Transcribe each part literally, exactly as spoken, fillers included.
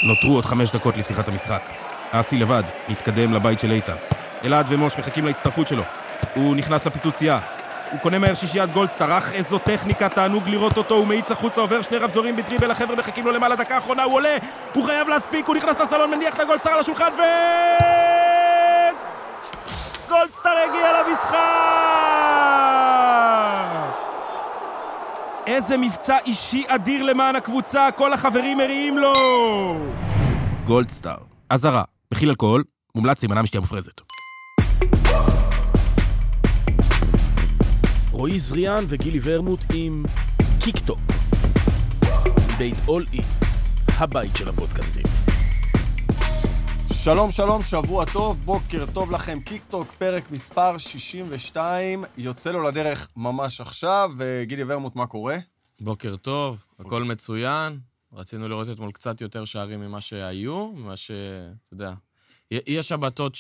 נותרו עוד חמש דקות לפתיחת המשחק. אסי לבד, מתקדם לבית של איתן. אלעד ומוש מחכים להצטרפות שלו. הוא נכנס לפיצוצייה. הוא קונה מהר שישיית גולדסטאר, אך איזו טכניקה, תענוג לראות אותו, הוא מאיץ החוצה, עובר שני רמזורים בדריבל, החבר'ה מחכים לו למעלה, דקה האחרונה, הוא עולה, הוא חייב להספיק, הוא נכנס לסלון, מניח את הגולדסטאר על השולחן, ו... גולדסטאר הגיע למשחק! איזה מבצע אישי אדיר למען הקבוצה, כל החברים מריעים לו! גולדסטאר, אזהרה, מכיל אלכוהול, מומלץ להימנע משתייה מופרזת. רועי זריאן וגילי ורמוט עם קיקטוק. בית אול אי, הבית של הפודקאסטים. שלום שלום, שבוע טוב, בוקר טוב לכם, קיקטוק, פרק מספר שישים ושתיים, יוצא לו לדרך ממש עכשיו, וגילי ורמוט, מה קורה? בוקר טוב, הכל מצוין, רצינו לראות אתמול קצת יותר שערים ממה שהיו, ממה ש... אתה יודע, יש שבתות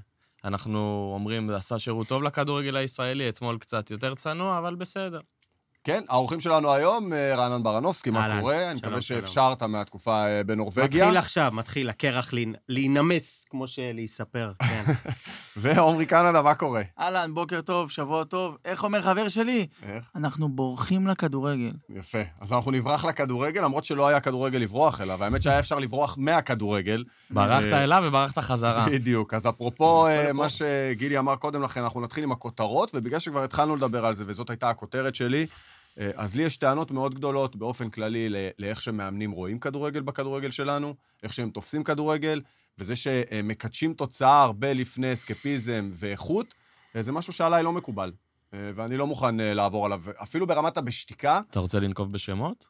שאנחנו אומרים, עשה שירות טוב לכדורגל הישראלי, אתמול קצת יותר צנוע, אבל בסדר. כן, האורחים שלנו היום, רענן ברנובסקי, מה קורה? אני מקווה שאפשרת מהתקופה בנורווגיה. מתחיל עכשיו, מתחיל הקרח להינמס, כמו שלהיספר, כן. ועומרי קנדה, מה קורה? אהלן, בוקר טוב, שבוע טוב. איך אומר חבר שלי? איך? אנחנו בורחים לכדורגל. יפה. אז אנחנו נברח לכדורגל, למרות שלא היה כדורגל לברוח אליו, והאמת שהיה אפשר לברוח מהכדורגל. ברחת אליו וברחת חזרה. בדיוק. אז אפרופו מה שגילי אמר קודם לכן, אנחנו נתחיל עם הכותרות, ובגלל שכבר התחלנו לדבר על זה, וזאת הייתה הכותרת שלי, אז לי יש טענות מאוד גדולות באופן כללי לאיך שמאמנים רואים כדורגל בכדורגל שלנו, איך שהם תופסים כדורגל, וזה שמקדשים תוצאה הרבה לפני אסקפיזם ואיכות, זה משהו שעליי לא מקובל, ואני לא מוכן לעבור עליו, אפילו ברמת הבשתיקה. אתה רוצה לנקוב בשמות?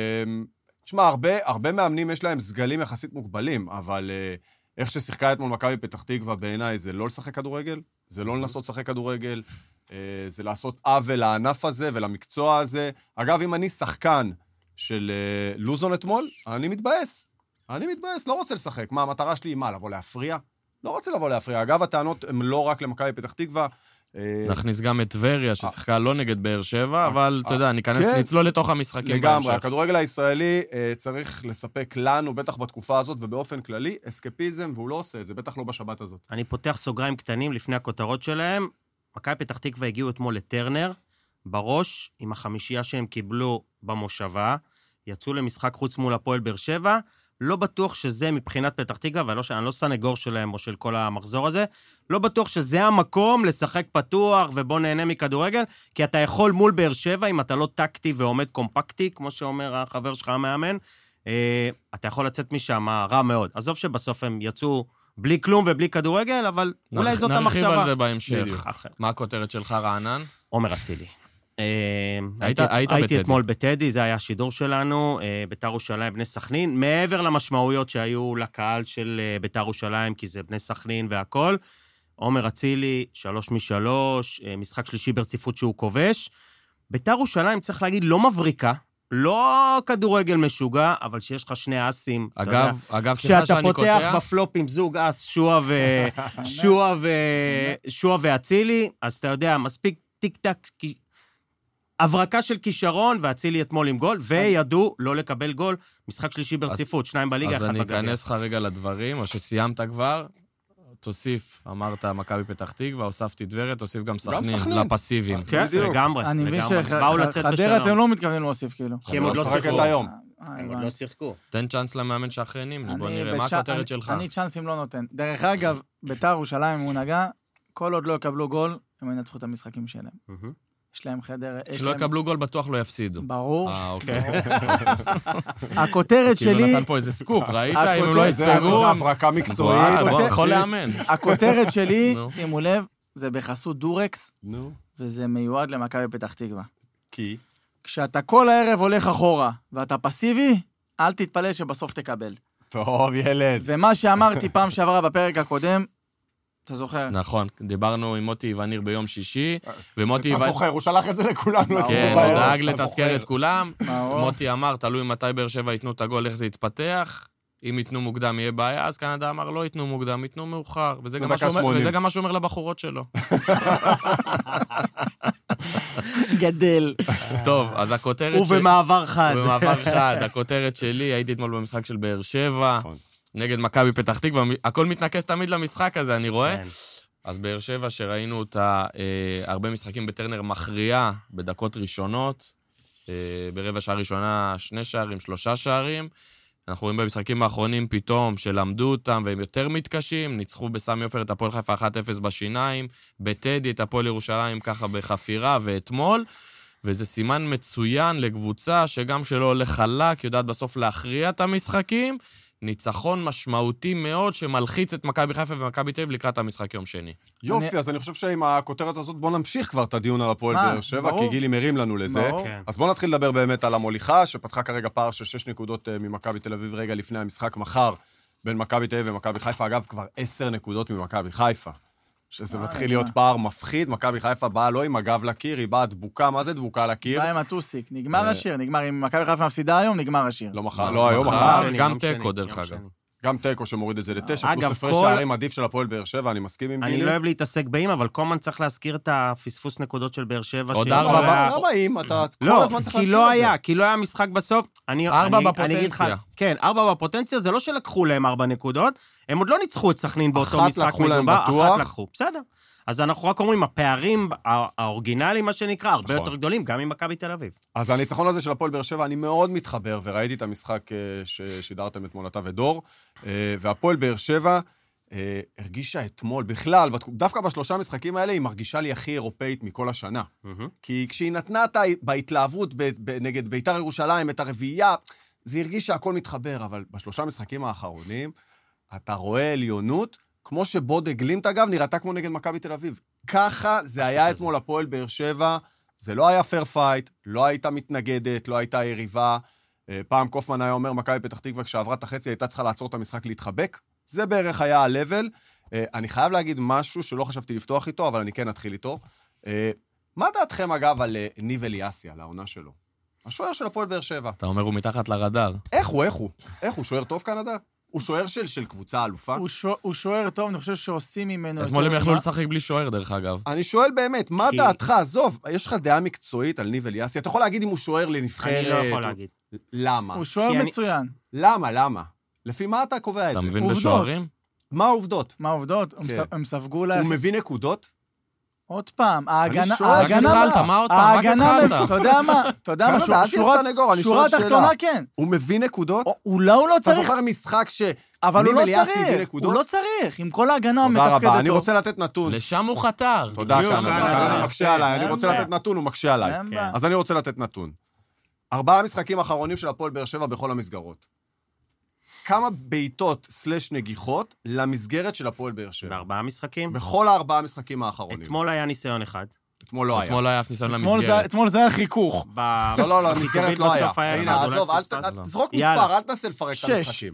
תשמע, הרבה, הרבה מאמנים יש להם סגלים יחסית מוגבלים, אבל איך ששיחקה אתמול מכבי פתח תקווה בעיניי זה לא לשחק כדורגל, זה לא לנסות לשחק כדורגל, זה לעשות עוול לענף הזה ולמקצוע הזה. אגב, אם אני שחקן של לוזון אתמול, אני מתבאס. אני מתבאס, לא רוצה לשחק. מה, המטרה שלי היא מה? לבוא להפריע? לא רוצה לבוא להפריע. אגב, הטענות הן לא רק למכבי פתח תקווה. נכניס גם את טבריה, ששיחקה לא נגד באר שבע, אבל אתה יודע, ניכנס לצלול לתוך המשחקים בהמשך. לגמרי, הכדורגל הישראלי צריך לספק לנו, בטח בתקופה הזאת, ובאופן כללי, אסקפיזם, והוא לא עושה את זה, בטח לא בשבת הזאת. אני פותח סוגריים קטנים לפני הכותרות שלהם. מכבי פתח תקווה הגיעו אתמול לטרנר, בראש, עם החמישייה שהם קיבלו במושבה, יצאו למשחק חוץ מול הפועל באר שבע, לא בטוח שזה מבחינת פתח תקווה, ואני לא, לא סנגור שלהם או של כל המחזור הזה, לא בטוח שזה המקום לשחק פתוח ובוא נהנה מכדורגל, כי אתה יכול מול באר שבע, אם אתה לא טקטי ועומד קומפקטי, כמו שאומר החבר שלך המאמן, אה, אתה יכול לצאת משם רע מאוד. עזוב שבסוף הם יצאו בלי כלום ובלי כדורגל, אבל אולי זאת המחשבה. נרחיב על זה בהמשך. מה הכותרת שלך, רענן? עומר אצילי. היית בטדי. הייתי אתמול בטדי, זה היה השידור שלנו, בית"ר ירושלים, בני סכנין, מעבר למשמעויות שהיו לקהל של בית"ר ירושלים, כי זה בני סכנין והכל, עומר אצילי, שלוש משלוש, משחק שלישי ברציפות שהוא כובש. בית"ר ירושלים, צריך להגיד, לא מבריקה, לא כדורגל משוגע, אבל שיש לך שני אסים. אגב, אגב, סליחה שאני קוטע. כשאתה פותח בפלופים זוג אס, שועה ו... שועה ו... שועה ואצילי, אז אתה יודע, מספיק טיק-טק, הברקה של כישרון, ואצילי אתמול עם גול, וידעו לא לקבל גול, משחק שלישי ברציפות, שניים בליגה, אחד בגביע. אז אני אכנס לך רגע לדברים, או שסיימת כבר, תוסיף, אמרת מכבי פתח תקווה, הוספתי טבריה, תוסיף גם סכנין, לפסיביים. כן, לגמרי. אני מבין שחדרה אתם לא מתכוונים להוסיף כאילו. כי הם עוד לא שיחקו. הם עוד לא שיחקו. תן צ'אנס למאמן שאחרי נמני, בוא נראה, מה הכותרת שלך? אני צ'אנסים לא נותן. דרך אגב, בית"ר ירושלים הוא נגע, כל עוד לא יקבלו גול, הם ינצחו את המשחקים שלהם. יש להם חדר... לא יקבלו גול, בטוח לא יפסידו. ברור. אה, אוקיי. הכותרת שלי... כאילו נתן פה איזה סקופ, ראית? אם הוא לא יספרו... זה הברקה מקצועית. בוא, יכול לאמן. הכותרת שלי, שימו לב, זה בחסות דורקס, וזה מיועד למכבי פתח תקווה. כי? כשאתה כל הערב הולך אחורה, ואתה פסיבי, אל תתפלא שבסוף תקבל. טוב, ילד. ומה שאמרתי פעם שעברה בפרק הקודם, אתה זוכר? נכון, דיברנו עם מוטי וניר ביום שישי, ומוטי... אתה זוכר, הוא שלח את זה לכולנו. כן, הוא דאג לתזכר את כולם. מוטי אמר, תלוי מתי באר שבע ייתנו את הגול, איך זה יתפתח. אם ייתנו מוקדם יהיה בעיה, אז קנדה אמר, לא ייתנו מוקדם, ייתנו מאוחר. וזה גם מה שאומר לבחורות שלו. גדל. טוב, אז הכותרת... ובמעבר חד. ובמעבר חד. הכותרת שלי, הייתי אתמול במשחק של באר שבע, נגד מכבי פתח תקווה, הכל מתנקס תמיד למשחק הזה, אני רואה. אז באר שבע, שראינו אותה הרבה משחקים בטרנר מכריעה, בדקות ראשונות, ברבע שעה ראשונה שני שערים, שלושה שערים. אנחנו רואים במשחקים האחרונים פתאום שלמדו אותם והם יותר מתקשים, ניצחו בסמי עופר את הפועל חיפה אחת אפס בשיניים, בטדי את הפועל ירושלים ככה בחפירה ואתמול, וזה סימן מצוין לקבוצה שגם שלא הולך חלק, יודעת בסוף להכריע את המשחקים, ניצחון משמעותי מאוד שמלחיץ את מכבי חיפה ומכבי תל אביב לקראת המשחק יום שני. יופי, אז אני חושב שעם הכותרת הזאת בוא נמשיך כבר את הדיון על הפועל באר שבע, כי גילי מרים לנו לזה. אז בוא נתחיל לדבר באמת על המוליכה, שפתחה כרגע פער של שש נקודות ממכבי תל אביב רגע לפני המשחק מחר, בין מכבי תל אביב ומכבי חיפה, אגב כבר עשר נקודות ממכבי חיפה. שזה מתחיל להיות פער מפחיד, מכבי חיפה באה לא עם הגב לקיר, היא באה דבוקה, מה זה דבוקה לקיר? באה עם הטוסיק, נגמר השיר, נגמר, אם מכבי חיפה מפסידה היום, נגמר השיר. לא מחר, לא היום, מחר. גם טקו דרך אגב. גם טקו שמוריד את זה לתשע, פלוס הפרש שערים עדיף של הפועל באר שבע, אני מסכים עם גילי. אני לא אוהב להתעסק באם, אבל כל הזמן צריך להזכיר את הפספוס נקודות של באר שבע. עוד ארבע. למה אם? אתה כל הזמן צריך להזכיר את זה. כי לא היה, כי לא היה משחק בסוף. ארבע בפוטנציה. כן, ארבע בפוטנציה, זה לא שלקחו להם ארבע נקודות, הם עוד לא ניצחו את סכנין באותו משחק. אחת לקחו להם בטוח. אחת לקחו, בסדר. אז אנחנו רק אומרים, הפערים האורגינליים, מה שנקרא, הרבה יותר גדולים, גם עם מכבי תל אביב. אז הניצחון הזה של הפועל באר שבע, אני מאוד מתחבר, וראיתי את המשחק ששידרתם אתמול אתה ודור, והפועל באר שבע הרגישה אתמול, בכלל, דווקא בשלושה משחקים האלה, היא מרגישה לי הכי אירופאית מכל השנה. כי כשהיא נתנה בהתלהבות נגד ביתר ירושלים, את הרביעייה, זה הרגיש שהכל מתחבר, אבל בשלושה משחקים האחרונים, אתה רואה עליונות, כמו שבוד הגלימת, אגב, נראתה כמו נגד מכבי תל אביב. ככה זה היה אתמול הפועל באר שבע, זה לא היה פייר פייט, לא הייתה מתנגדת, לא הייתה יריבה. פעם קופמן היה אומר, מכבי פתח תקווה, כשעברה את החצי, הייתה צריכה לעצור את המשחק להתחבק. זה בערך היה הלבל. אני חייב להגיד משהו שלא חשבתי לפתוח איתו, אבל אני כן אתחיל איתו. מה דעתכם, אגב, על ניב אליאסי, על העונה שלו? השוער של הפועל באר שבע. אתה אומר, הוא מתחת לרדאר. איך הוא, איך הוא? איך הוא? שוער טוב קנדה? הוא שוער של, של קבוצה אלופה? הוא, שוע, הוא שוער טוב, אני חושב שעושים ממנו... אתמול הם יכלו לשחק בלי שוער, דרך אגב. אני שואל באמת, מה כי... דעתך? עזוב, יש לך דעה מקצועית על ניב אליאסי? אתה יכול להגיד אם הוא שוער לנבחרת? אני לא יכול להגיד. למה? הוא שוער מצוין. אני... למה, למה? לפי מה אתה קובע את אתה זה? אתה מבין בשוערים? מה העובדות? מה העובדות? כן. הם ספגו לה... הוא מביא נקודות? עוד פעם, ההגנה... ההגנה... מה עוד פעם? ההגנה... אתה יודע מה? אתה יודע מה? שורה תחתונה, כן. הוא מביא נקודות? אולי הוא לא צריך... אתה זוכר משחק ש... אבל הוא לא צריך, הוא לא צריך, עם כל ההגנה המתפקדת. תודה רבה, אני רוצה לתת נתון. לשם הוא חתר. תודה קנדה, הוא מקשה עליי, אני רוצה לתת נתון, הוא מקשה עליי. אז אני רוצה לתת נתון. ארבעה משחקים האחרונים של הפועל באר שבע בכל המסגרות. כמה בעיטות סלש נגיחות למסגרת של הפועל באר שבע? בארבעה משחקים? בכל הארבעה משחקים האחרונים. אתמול היה ניסיון אחד. אתמול לא היה. אתמול לא היה אף ניסיון למסגרת. אתמול זה היה חיכוך. לא, לא, לא, המסגרת לא היה. הנה, עזוב, תזרוק מספר, אל תנסה לפרק את המשחקים.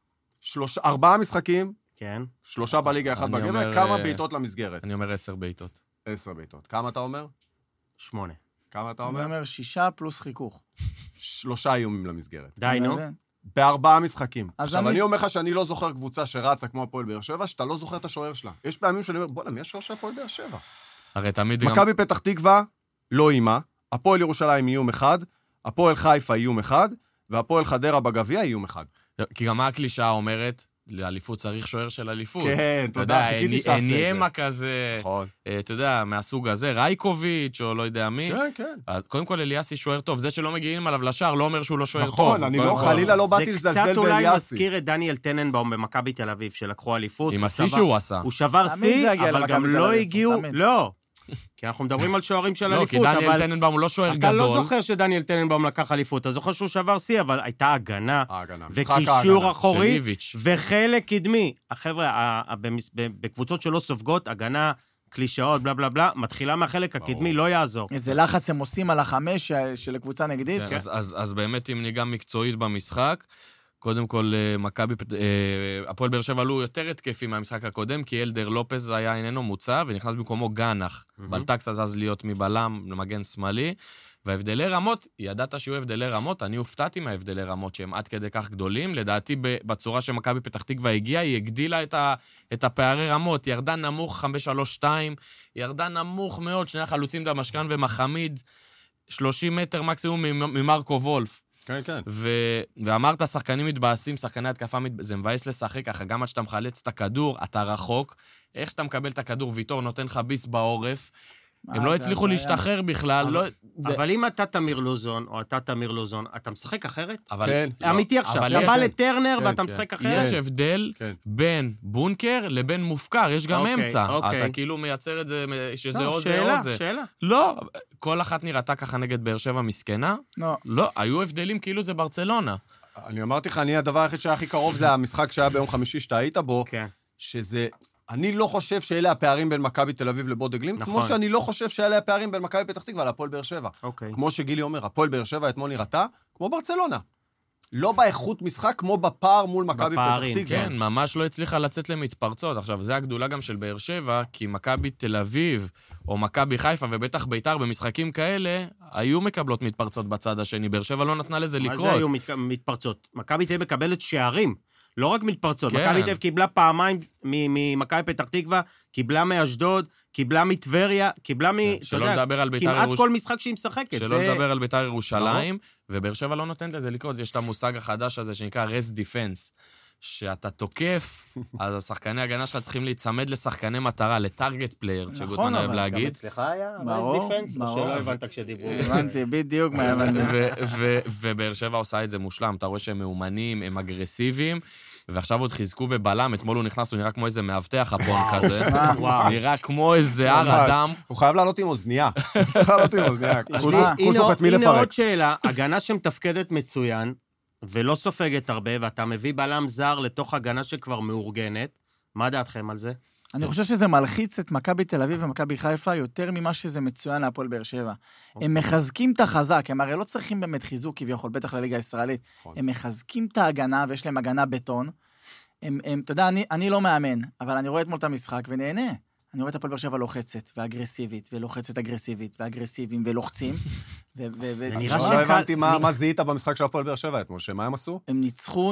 ארבעה משחקים, שלושה בליגה, אחד בגבר, כמה בעיטות למסגרת? אני אומר עשר בעיטות. עשר בעיטות. כמה אתה אומר? שמונה. כמה אתה אומר? אני אומר שישה פלוס חיכוך. שלושה איומים למסגרת. די, נו. בארבעה משחקים. עכשיו, אני אומר לך שאני לא זוכר קבוצה שרצה כמו הפועל באר שבע, שאתה לא זוכר את השוער שלה. יש פעמים שאני אומר, בוא'נה, מי השוער של הפועל באר שבע? הרי תמיד גם... מכבי פתח תקווה, לא אימה, הפועל ירושלים איום אחד, הפועל חיפה איום אחד, והפועל חדרה בגביע איום אחד. כי גם מה הקלישאה אומרת? לאליפות צריך שוער של אליפות. כן, תודה, חיכיתי שעשה את זה. אניימה כזה, נכון. אתה יודע, מהסוג הזה, רייקוביץ' או לא יודע מי. כן, כן. קודם כל, אליאסי שוער טוב. זה שלא מגיעים עליו לשער לא אומר שהוא לא שוער טוב. נכון, אני לא, חלילה לא באתי לזלזל באליאסי. זה קצת אולי מזכיר את דניאל טננבאום במכבי תל אביב, שלקחו אליפות. עם השיא שהוא עשה. הוא שבר שיא, אבל גם לא הגיעו... לא. כי אנחנו מדברים על שוערים של אליפות, אבל... לא, כי דניאל טננבאום הוא לא שוער גדול. אתה לא זוכר שדניאל טננבאום לקח אליפות, אתה זוכר שהוא שבר שיא, אבל הייתה הגנה, וקישור אחורי, וחלק קדמי. החבר'ה, בקבוצות שלא סופגות, הגנה, קלישאות, בלה בלה בלה, מתחילה מהחלק הקדמי, לא יעזור. איזה לחץ הם עושים על החמש של הקבוצה נגדית. אז באמת, אם ניגע מקצועית במשחק, קודם כל, מכבי, הפועל באר שבע עלו יותר התקפים מהמשחק הקודם, כי אלדר לופז היה איננו מוצא, ונכנס במקומו גנח. בלטקס אז להיות מבלם, למגן שמאלי, והבדלי רמות, ידעת שיהיו הבדלי רמות, אני הופתעתי מההבדלי רמות שהם עד כדי כך גדולים, לדעתי בצורה שמכבי פתח תקווה הגיעה, היא הגדילה את, ה, את הפערי רמות, ירדה נמוך חמש שלוש שתיים, ירדה נמוך מאוד, שני החלוצים דמשקן ומחמיד, שלושים מטר מקסימום ממרקו וולף. כן, כן. ו- ואמרת, שחקנים מתבאסים, שחקני התקפה, מת... זה מבאס לשחק, ככה גם עד שאתה מחלץ את הכדור, אתה רחוק, איך שאתה מקבל את הכדור, ויתור נותן לך ביס בעורף, הם לא הצליחו להשתחרר בכלל, לא... אבל אם אתה תמיר לוזון, או אתה תמיר לוזון, אתה משחק אחרת? כן. אמיתי עכשיו, אתה בא לטרנר ואתה משחק אחרת? יש הבדל בין בונקר לבין מופקר, יש גם אמצע. אתה כאילו מייצר את זה, שזה או זה או זה. שאלה, שאלה. לא, כל אחת נראתה ככה נגד באר שבע מסכנה? לא. לא, היו הבדלים כאילו זה ברצלונה. אני אמרתי לך, אני הדבר היחיד שהיה הכי קרוב זה המשחק שהיה ביום חמישי שאתה היית בו, שזה... אני לא חושב שאלה הפערים בין מכבי תל אביב לבוד גלימט, כמו שאני לא חושב שאלה הפערים בין מכבי פתח תקווה להפועל באר שבע. כמו שגילי אומר, הפועל באר שבע אתמול נראתה כמו ברצלונה. לא באיכות משחק, כמו בפער מול מכבי פתח תקווה. כן, ממש לא הצליחה לצאת למתפרצות. עכשיו, זה הגדולה גם של באר שבע, כי מכבי תל אביב, או מכבי חיפה, ובטח ביתר במשחקים כאלה, היו מקבלות מתפרצות בצד השני. באר שבע לא נתנה לזה לקרות. מה זה היו מתפרצות? מכבי תל אביב מקבלת שערים. לא רק מתפרצות, כן. מכבי תל אביב קיבלה פעמיים ממכבי פתח תקווה, קיבלה מאשדוד, קיבלה מטבריה, קיבלה מ... שלא לדבר על ביתר ירושלים. כמעט כל משחק שהיא משחקת. שלא זה... לדבר על ביתר ירושלים, ובאר שבע לא נותנת לזה לקרות. יש את המושג החדש הזה שנקרא rest defense, שאתה תוקף, אז השחקני הגנה שלך צריכים להיצמד לשחקני מטרה, לטארגט פלייר, שגוטמן אוהב להגיד. גם אצלך היה rest defense, או שלא הבנת כשדיברו? הבנתי, בדיוק מה הבנתי. ובאר שבע עושה את זה מושלם, אתה רואה שהם מאומנים, הם אגרסיביים, ועכשיו עוד חיזקו בבלם, אתמול הוא נכנס, הוא נראה כמו איזה מאבטח הפון כזה, נראה כמו איזה הר אדם. הוא חייב לעלות עם אוזנייה, צריך לעלות עם אוזנייה. הנה עוד שאלה, הגנה שמתפקדת מצוין, ולא סופגת הרבה, ואתה מביא בלם זר לתוך הגנה שכבר מאורגנת, מה דעתכם על זה? אני חושב שזה מלחיץ את מכבי תל אביב ומכבי חיפה יותר ממה שזה מצוין להפועל באר שבע. הם מחזקים את החזק, הם הרי לא צריכים באמת חיזוק כביכול, בטח לליגה הישראלית. הם מחזקים את ההגנה, ויש להם הגנה בטון. הם, הם, אתה יודע, אני, אני לא מאמן, אבל אני רואה אתמול את המשחק ונהנה. אני רואה את הפועל באר שבע לוחצת, ואגרסיבית, ולוחצת אגרסיבית, ואגרסיביים, ולוחצים. נראה שלא הבנתי מה זיהית במשחק של הפועל באר שבע אתמול, שמה הם עשו? הם ניצחו,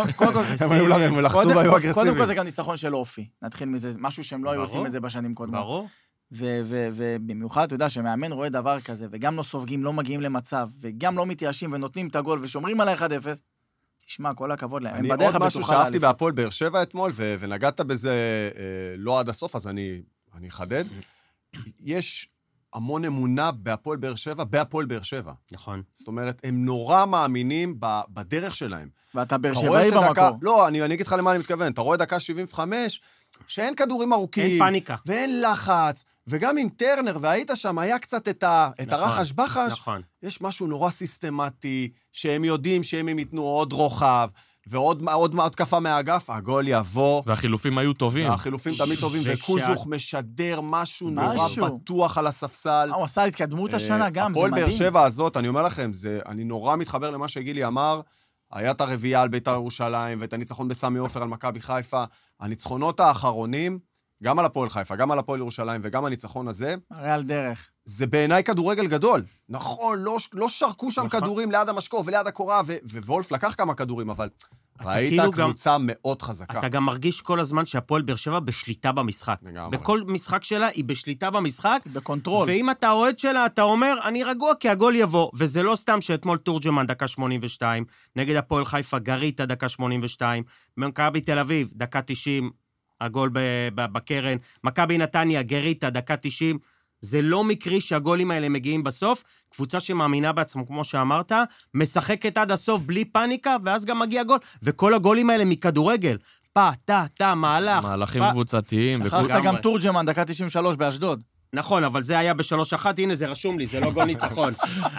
קודם כל זה גם ניצחון של אופי. נתחיל מזה, משהו שהם לא היו עושים את זה בשנים קודמות. ברור. ובמיוחד, אתה יודע, שמאמן רואה דבר כזה, וגם לא סופגים, לא מגיעים למצב, וגם לא מתייאשים ונותנים את הגול, ושומרים על אחד אפס, תשמע, כל הכבוד להם. אני עוד משהו שאהבתי בהפועל באר שבע אתמול, ונגעת בזה לא עד הסוף, אז אני אחדד. יש המון אמונה בהפועל באר שבע, בהפועל באר שבע. נכון. זאת אומרת, הם נורא מאמינים בדרך שלהם. ואתה באר שבעי במקור. לא, אני אגיד לך למה אני מתכוון. אתה רואה דקה שבעים וחמש, שאין כדורים ארוכים. אין פאניקה. ואין לחץ. וגם עם טרנר, והיית שם, היה קצת את, ה, את נכון, הרחש בחש. נכון. יש משהו נורא סיסטמטי, שהם יודעים שהם הם ייתנו עוד רוחב, ועוד עוד, עוד קפה מהאגף, הגול יבוא. והחילופים היו טובים. והחילופים תמיד טובים, וקוז'וך משדר משהו נורא בטוח על הספסל. הוא עשה התקדמות השנה גם, זה מדהים. הפועל באר שבע הזאת, אני אומר לכם, זה, אני נורא מתחבר למה שגילי אמר, היה את הרביעייה על ביתר ירושלים, ואת הניצחון בסמי עופר על מכבי חיפה. הניצחונות האחרונים, גם על הפועל חיפה, גם על הפועל ירושלים, וגם הניצחון הזה, הרי על דרך. זה בעיניי כדורגל גדול. נכון, לא, לא שרקו שם נכון. כדורים ליד המשקוף וליד הקורה, ו- ווולף לקח כמה כדורים, אבל ראית כאילו קבוצה גם, מאוד חזקה. אתה גם מרגיש כל הזמן שהפועל באר שבע בשליטה במשחק. לגמרי. בכל משחק שלה היא בשליטה במשחק. בקונטרול. ואם אתה אוהד שלה, אתה אומר, אני רגוע כי הגול יבוא. וזה לא סתם שאתמול תורג'מן דקה שמונים ושתיים, נגד הפועל חיפה גריטה דקה שמונים ושתיים, מכבי תל אביב דקה תשעים, הגול בקרן, מכבי נתניה, גריטה, דקה תשעים, זה לא מקרי שהגולים האלה מגיעים בסוף, קבוצה שמאמינה בעצמו, כמו שאמרת, משחקת עד הסוף בלי פאניקה, ואז גם מגיע גול, וכל הגולים האלה מכדורגל, פה, תה, תה, מהלך. מהלכים קבוצתיים. שכחת גם תורג'מן, דקה תשעים ושלוש באשדוד. נכון, אבל זה היה בשלוש אחת, הנה זה רשום לי, זה לא גול ניצחון.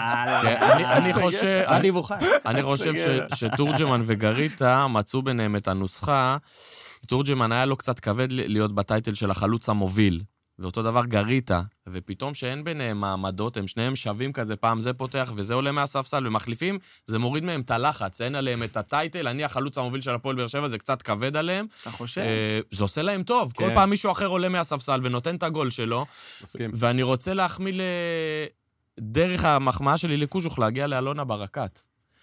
אני חושב שתורג'מן וגריטה מצאו ביניהם את הנוסחה, תורג'מן היה לו קצת כבד להיות בטייטל של החלוץ המוביל, ואותו דבר גריטה, ופתאום שאין ביניהם מעמדות, הם שניהם שווים כזה, פעם זה פותח וזה עולה מהספסל, ומחליפים, זה מוריד מהם את הלחץ, אין עליהם את הטייטל, אני החלוץ המוביל של הפועל באר שבע, זה קצת כבד עליהם. אתה חושב? זה עושה להם טוב, כל פעם מישהו אחר עולה מהספסל ונותן את הגול שלו, ואני רוצה להחמיא דרך המחמאה שלי לקוז'וך להגיע לאלונה ברקת.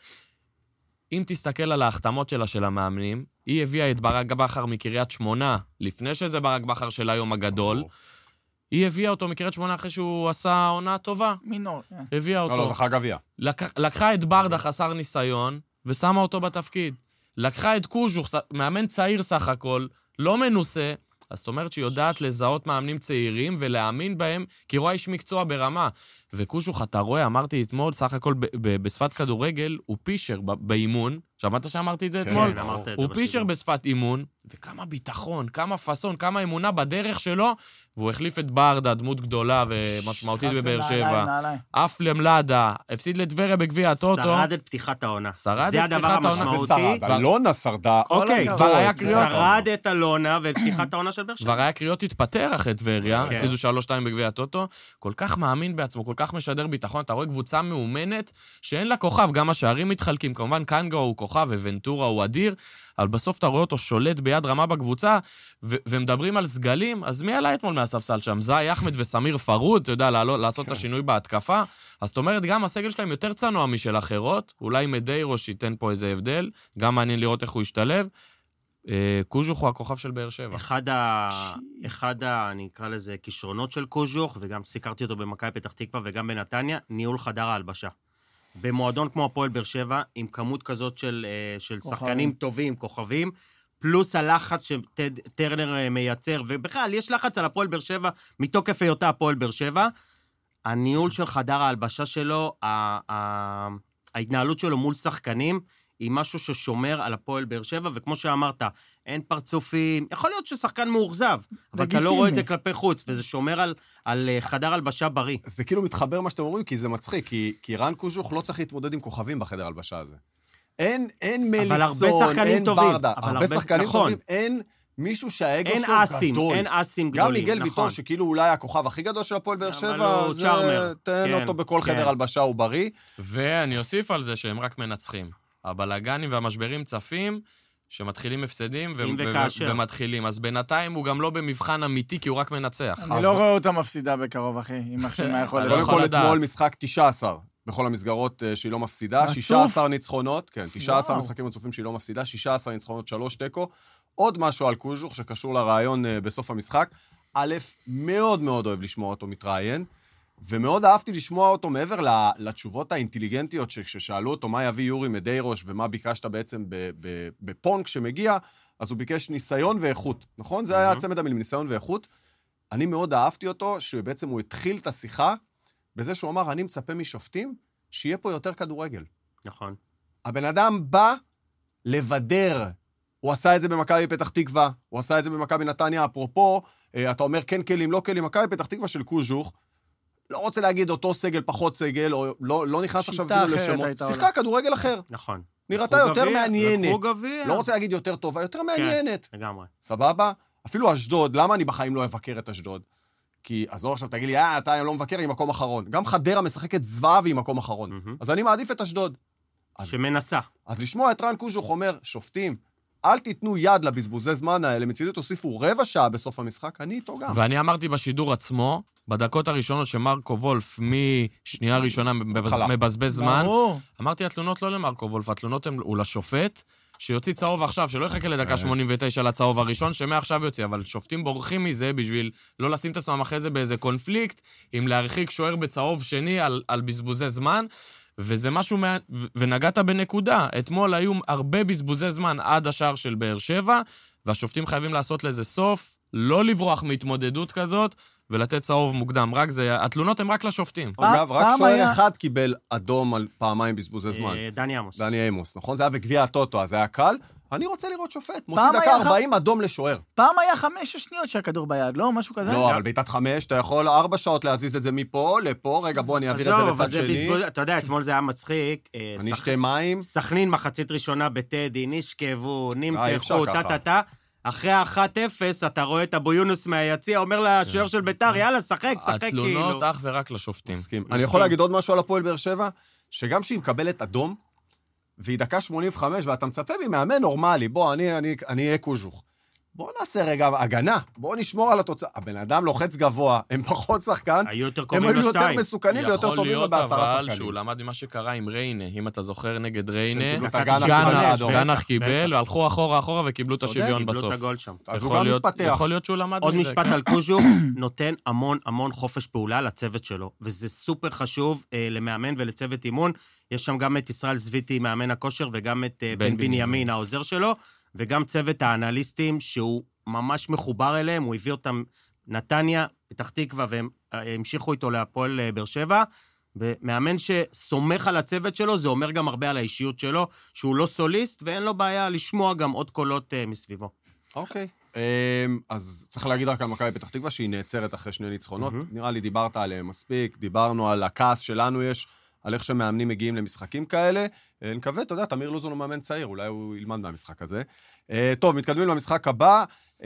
אם תסתכל על ההחתמות שלה של המאמנים, היא הביאה את ברק בכר מקריית שמונה, לפני שזה ברק בכר של היום הגדול, היא הביאה אותו מקריית שמונה אחרי שהוא עשה עונה טובה. מינור. הביאה אותו. לא, לא, זכה גביע. לק... לקחה את ברדה חסר ניסיון, ושמה אותו בתפקיד. לקחה את קוז'וך, מאמן צעיר סך הכל, לא מנוסה, אז זאת אומרת שהיא יודעת לזהות מאמנים צעירים ולהאמין בהם, כי רואה איש מקצוע ברמה. וקוז'וך, אתה רואה, אמרתי אתמול, סך הכל ב- ב- בשפת כדורגל, הוא פישר ב- באימון. שמעת שאמרתי את זה אתמול? כן, אמרת את זה. הוא פישר בשפת אימון, וכמה ביטחון, כמה פסון, כמה אמונה בדרך שלו, והוא החליף את ברדה, דמות גדולה ומשמעותית בבאר שבע. אף למלאדה, הפסיד לטבריה בגביע הטוטו. שרד את פתיחת העונה. שרד זה את הדבר פתיחת העונה. המשמעותי. זה שרד, אלונה שרדה. אוקיי, הכבוד. כבר היה קריאות. שרד את אלונה ואת פתיחת העונה של באר שבע. כבר היה קריאות התפטר אחרי טבריה, כן. הפסידו שלוש שתיים בגביע הטוטו, כל כך מאמין בעצמו, כל כך משדר ביטחון, אתה רואה קבוצה מאומנת שאין לה כוכב, גם השערים מתחלקים, כמובן קנגו הוא כוכב וונטורה הוא אדיר, אבל בסוף אתה רואה אותו שולט ביד רמה בקבוצה, ו- ומדברים על סגלים, אז מי עלה אתמול מהספסל שם? זאי אחמד וסמיר פרוד, אתה יודע, לעלות, לעשות את השינוי בהתקפה, אז זאת אומרת, גם הסגל שלהם יותר צנוע משל אחרות, אולי מדיירו שייתן פה איזה הבדל, גם מעניין לראות איך הוא ישתלב, קוז'וך הוא הכוכב של באר שבע. אחד ה... אחד ה... אני אקרא לזה כישרונות של קוז'וך, וגם סיקרתי אותו במכבי פתח תקווה וגם בנתניה, ניהול חדר ההלבשה. במועדון כמו הפועל באר שבע, עם כמות כזאת של, של שחקנים טובים, כוכבים, פלוס הלחץ שטרנר מייצר, ובכלל, יש לחץ על הפועל באר שבע, מתוקף היותה הפועל באר שבע, הניהול של חדר ההלבשה שלו, ההתנהלות שלו מול שחקנים, היא משהו ששומר על הפועל באר שבע, וכמו שאמרת, אין פרצופים, יכול להיות ששחקן מאוכזב, אבל אתה לא רואה את זה כלפי חוץ, וזה שומר על, על חדר הלבשה בריא. זה כאילו מתחבר מה שאתם אומרים, כי זה מצחיק, כי, כי רן קוז'וך לא צריך להתמודד עם כוכבים בחדר הלבשה הזה. אין, אין מליצון, אין ברדה, הרבה, הרבה שחקנים נכון. טובים, אין מישהו שהאגו שלו אסים, גדול. אין אסים גדולים, גם מיגל נכון. ויטור, שכאילו אולי הכוכב הכי גדול של הפועל באר שבע, זה צ'ארמר. תן כן, אותו בכל כן. חדר הלבשה, הוא בריא. ואני אוסיף על זה שהם רק מנצחים. הבלגנים והמשברים צפים, שמתחילים הפסדים ו- ו- ומתחילים. אז בינתיים הוא גם לא במבחן אמיתי, כי הוא רק מנצח. אני לא רואה אותה מפסידה בקרוב, אחי, אם עכשיו מה יכול קודם כל אתמול משחק תשע עשרה, בכל המסגרות שהיא לא מפסידה, שישה עשר ניצחונות, כן, תשע עשרה משחקים מצופים שהיא לא מפסידה, שישה עשר ניצחונות, שלוש טקו. עוד משהו על קוז'וך שקשור לרעיון בסוף המשחק. א', מאוד מאוד אוהב לשמוע אותו מתראיין, ומאוד אהבתי לשמוע אותו מעבר לתשובות האינטליגנטיות ששאלו אותו מה יביא יורי מדיירוש ומה ביקשת בעצם בפונק שמגיע, אז הוא ביקש ניסיון ואיכות, נכון? זה היה צמד המילים, ניסיון ואיכות. אני מאוד אהבתי אותו, שבעצם הוא התחיל את השיחה בזה שהוא אמר, אני מצפה משופטים שיהיה פה יותר כדורגל. נכון. הבן אדם בא לבדר, הוא עשה את זה במכבי פתח תקווה, הוא עשה את זה במכבי נתניה, אפרופו, אתה אומר כן כלים, לא כלים, מכבי פתח תקווה של קוז'וך, לא רוצה להגיד אותו סגל, פחות סגל, או לא, לא נכנס עכשיו אפילו לשמות. שיחקה כדורגל אחר. נכון. נראתה יותר מעניינת. לקחו גביע. לא רוצה להגיד יותר טובה, יותר מעניינת. כן, לגמרי. סבבה? אפילו אשדוד, למה אני בחיים לא אבקר את אשדוד? כי, עזור עכשיו, תגיד לי, אה, אתה היום לא מבקר עם מקום אחרון. גם חדרה משחקת זוועה ועם מקום אחרון. אז אני מעדיף את אשדוד. שמנסה. אז לשמוע את רן קוז'וך אומר, שופטים, אל תיתנו יד לבזבוזי זמן האלה, מצידי תוסיפו רבע שעה בסוף המשחק, אני איתו גם. ואני אמרתי בשידור עצמו, בדקות הראשונות שמרקו וולף משנייה ראשונה מבזבז זמן, אמרתי, התלונות לא למרקו וולף, התלונות הן לשופט, שיוציא צהוב עכשיו, שלא יחכה לדקה שמונים ותשע לצהוב הראשון, שמעכשיו יוציא, אבל שופטים בורחים מזה בשביל לא לשים את עצמם אחרי זה באיזה קונפליקט, עם להרחיק שוער בצהוב שני על, על בזבוזי זמן, וזה משהו, מה... ונגעת בנקודה. אתמול היו הרבה בזבוזי זמן עד השער של באר שבע, והשופטים חייבים לעשות לזה סוף, לא לברוח מהתמודדות כזאת, ולתת צהוב מוקדם. רק זה, התלונות הן רק לשופטים. אגב, רק שוער אחד קיבל אדום על פעמיים בזבוזי זמן. דני עמוס. דני עמוס, נכון? זה היה בגביע הטוטו, אז זה היה קל. אני רוצה לראות שופט. מוציא דקה ארבעים אדום לשוער. פעם היה חמש שניות שהכדור ביד, לא? משהו כזה? לא, אבל בעיטת חמש, אתה יכול ארבע שעות להזיז את זה מפה, לפה, רגע, בוא אני אעביר את זה לצד שני. אתה יודע, אתמול זה היה מצחיק. אני שתי מים. סכנין מחצית ראשונה בטדי, נשכבו, נמתחו, טה-טה-טה. אחרי ה-אחת אפס, אתה רואה את אבו יונוס מהיציע, אומר לשוער של ביתר, יאללה, שחק, שחק כאילו. התלונות אך ורק לשופטים. אני יכול להגיד עוד משהו על הפועל באר שבע, שגם שהיא מקבלת אדום, והיא דקה שמונים וחמש, ואתה מצפה ממאמן נורמלי, בוא, אני אהיה קוז'וך. בואו נעשה רגע הגנה, בואו נשמור על התוצאה. הבן אדם לוחץ גבוה, הם פחות שחקן, היו יותר הם קרובים היו יותר לשתיים. מסוכנים ויותר טובים בעשרה יכול להיות אבל שחקנים. שהוא למד ממה שקרה עם ריינה, אם אתה זוכר נגד ריינה, שקיבלו את דקה הגנה תשעים קיבל וחמש, האדום. גנח קיבל, והלכו אחורה אחורה וקיבלו את צודק, השוויון קיבלו בסוף. את הגול שם. אז הוא יכול גם להיות- מתפתח. יכול להיות שהוא למד עוד מזה. משפט על קוז'וק, נותן המון המון חופש פעולה לצוות שלו, וזה סופר חשוב אה, למאמן ולצוות אימון. יש שם גם את ישראל זוויתי, מאמן הכושר, וגם את אה, בן בן בנימין. בנימין, העוזר שלו, וגם צוות האנליסטים, שהוא ממש מחובר אליהם, הוא הביא אותם נתניה, פתח תקווה, והם אה, המשיכו איתו להפועל אה, באר שבע, ומאמן שסומך על הצוות שלו, זה אומר גם הרבה על האישיות שלו, שהוא לא סוליסט, ואין לו בעיה לשמוע גם עוד קולות אה, מסביבו. אוקיי. אז צריך להגיד רק על מכבי פתח תקווה שהיא נעצרת אחרי שני ניצחונות. נראה לי דיברת עליהם מספיק, דיברנו על הכעס שלנו יש, על איך שמאמנים מגיעים למשחקים כאלה. נקווה, אתה יודע, תמיר לוזון הוא מאמן צעיר, אולי הוא ילמד מהמשחק הזה. טוב, מתקדמים למשחק הבא.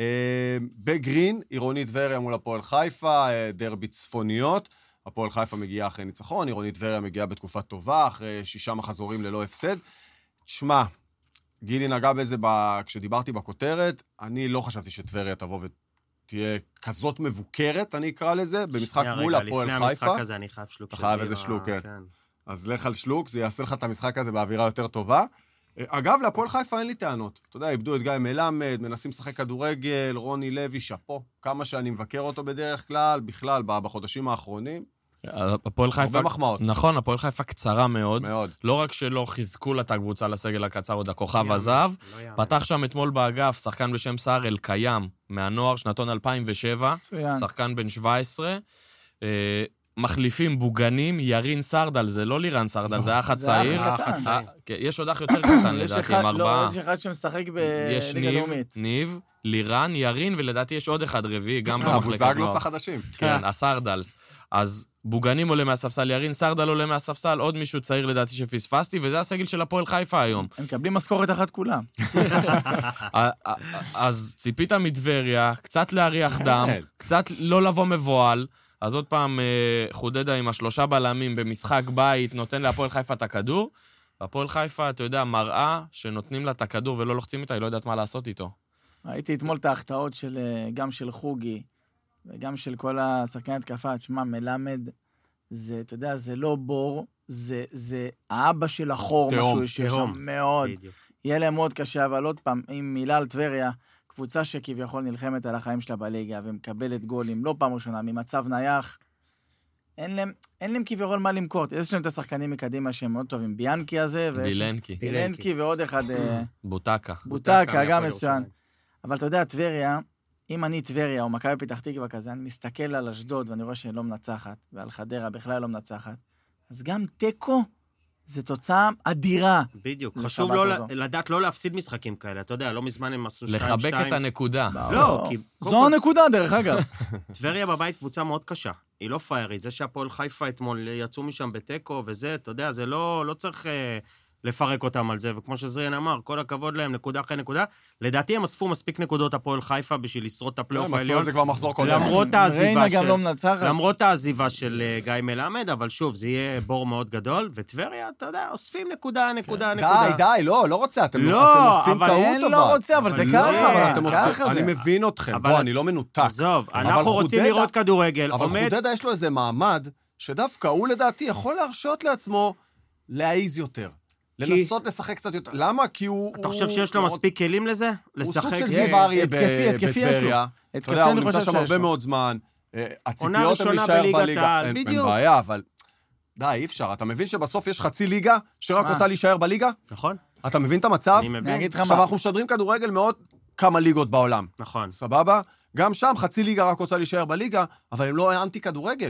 בגרין, עירונית טבריה מול הפועל חיפה, דרבי צפוניות. הפועל חיפה מגיעה אחרי ניצחון, עירונית טבריה מגיעה בתקופה טובה, אחרי שישה מחזורים ללא הפסד. תשמע, גילי נגע בזה ב... כשדיברתי בכותרת, אני לא חשבתי שטבריה תבוא ותהיה כזאת מבוקרת, אני אקרא לזה, במשחק מול הפועל חיפה. לפני המשחק הזה אני חייב שלוק. אתה חייב איזה שלוק, כן. אז לך על שלוק, זה יעשה לך את המשחק הזה באווירה יותר טובה. אגב, להפועל חיפה אין לי טענות. אתה יודע, איבדו את גיא מלמד, מנסים לשחק כדורגל, רוני לוי, שפו. כמה שאני מבקר אותו בדרך כלל, בכלל, בחודשים האחרונים. הפועל חיפה... הרבה מחמאות. נכון, הפועל חיפה קצרה מאוד. מאוד. לא רק שלא חיזקו לה את הקבוצה לסגל הקצר, עוד הכוכב עזב. פתח שם אתמול באגף, שחקן בשם סער אל קיים, מהנוער, שנתון אלפיים ושבע. מצוין. שחקן בן שבע עשרה. מחליפים בוגנים, ירין סרדל, זה לא לירן סרדל, זה האח הצעיר. זה האח הקטן. אה, כן, יש עוד אח יותר קטן, יש לדעתי, אחד- עם ארבעה. לא, יש אחד שמשחק יש בליגה ניב, לאומית. ניב, לירן, ירין, ולדעתי יש עוד אחד רביעי, גם במחלקת הבוזגלוס נוער. החדשים. כן, הסרדלס. אז בוגנים עולה מהספסל, ירין סרדל עולה מהספסל, עוד מישהו צעיר לדעתי שפספסתי, וזה הסגל של הפועל חיפה היום. הם מקבלים משכורת אחת כולם. אז ציפית מטבריה, קצת להריח דם, כן. קצת לא לבוא מבועל, אז עוד פעם חודדה עם השלושה בלמים במשחק בית, נותן להפועל חיפה את הכדור, והפועל חיפה, אתה יודע, מראה שנותנים לה את הכדור ולא לוחצים איתה, היא לא יודעת מה לעשות איתו. ראיתי אתמול את ההחטאות של, גם של חוגי, וגם של כל השחקני התקפה. תשמע, מלמד, זה, אתה יודע, זה לא בור, זה, זה האבא של החור, תהום, משהו שיש תהום. שם מאוד. בדיוק. יהיה להם מאוד קשה, אבל עוד פעם, עם מילה על טבריה, קבוצה שכביכול נלחמת על החיים שלה בליגה, ומקבלת גולים, לא פעם ראשונה, ממצב נייח, אין להם, אין להם כביכול מה למכור. יש להם את השחקנים מקדימה שהם מאוד טובים, ביאנקי הזה, ויש- בילנקי, בילנקי ועוד אחד, אה, בוטקה. בוטקה, גם מהפועל מצוין. ירושלים. אבל אתה יודע, טבריה, אם אני טבריה או מכבי פתח תקווה כזה, אני מסתכל על אשדוד ואני רואה שהיא לא מנצחת, ועל חדרה בכלל לא מנצחת, אז גם תיקו זה תוצאה אדירה. בדיוק. לשבת חשוב לא הזו. לדעת לא להפסיד משחקים כאלה. אתה יודע, לא מזמן הם עשו שתיים שתיים. לחבק את הנקודה. לא, כי... זו הנקודה, דרך אגב. טבריה בבית קבוצה מאוד קשה. היא לא פיירית. זה שהפועל חיפה אתמול יצאו משם בטקו וזה, אתה יודע, זה לא, לא צריך אה, לפרק אותם על זה. וכמו שזריאן אמר, כל הכבוד להם, נקודה אחרי נקודה. לדעתי הם אספו מספיק נקודות הפועל חיפה בשביל לשרוד את הפלייאוף הם עשו העליון. את זה כבר מחזור קודם. למרות העזיבה ריינה של... גם לא מנצחת. למרות העזיבה של אה, גיא מלמד, אבל שוב, זה יהיה בור מאוד גדול, וטבריה, אתה יודע, אוספים נקודה, נקודה, נקודה. די, די, לא, לא רוצה, אתם לא, אתם עושים אבל טעות, אין, לא רוצה, אבל זה אבל ככה, לא, אבל אתם ככה עושים- זה. אני מבין אתכם, אבל- בוא, אני לא מנותק. עזוב, אבל אנחנו רוצים חודדה- לראות כדורגל, אבל עומד... חודדה יש לו איזה מעמד, שדווקא הוא לדעתי יכול להרשות לעצמו להעיז יותר. לנסות לשחק קצת יותר. למה? כי הוא... אתה חושב הוא- שיש לו מאוד- מספיק כלים לזה? הוא לשחק? סוג של אה, זיו אריה ב- התקפי, התקפי יש לו. בטבריה. אתה התקפי יודע, הוא אני נמצא חושב שם שיש הרבה לו. מאוד זמן. אה, עונה הציפיות הן ראשונה להישאר בליגת בליגה. העל, אין- אין בדיוק. בעיה, אבל... די, אי אפשר. אתה מבין שבסוף יש חצי ליגה שרק מה? רוצה להישאר בליגה? נכון? אתה מבין את המצב? אני אני מבין. אגיד לך עכשיו, מה, אנחנו משדרים כדורגל מאוד כמה ליגות בעולם. נכון. סבבה? גם שם חצי ליגה רק רוצה להישאר בליגה, אבל הם לא אנטי כדורגל.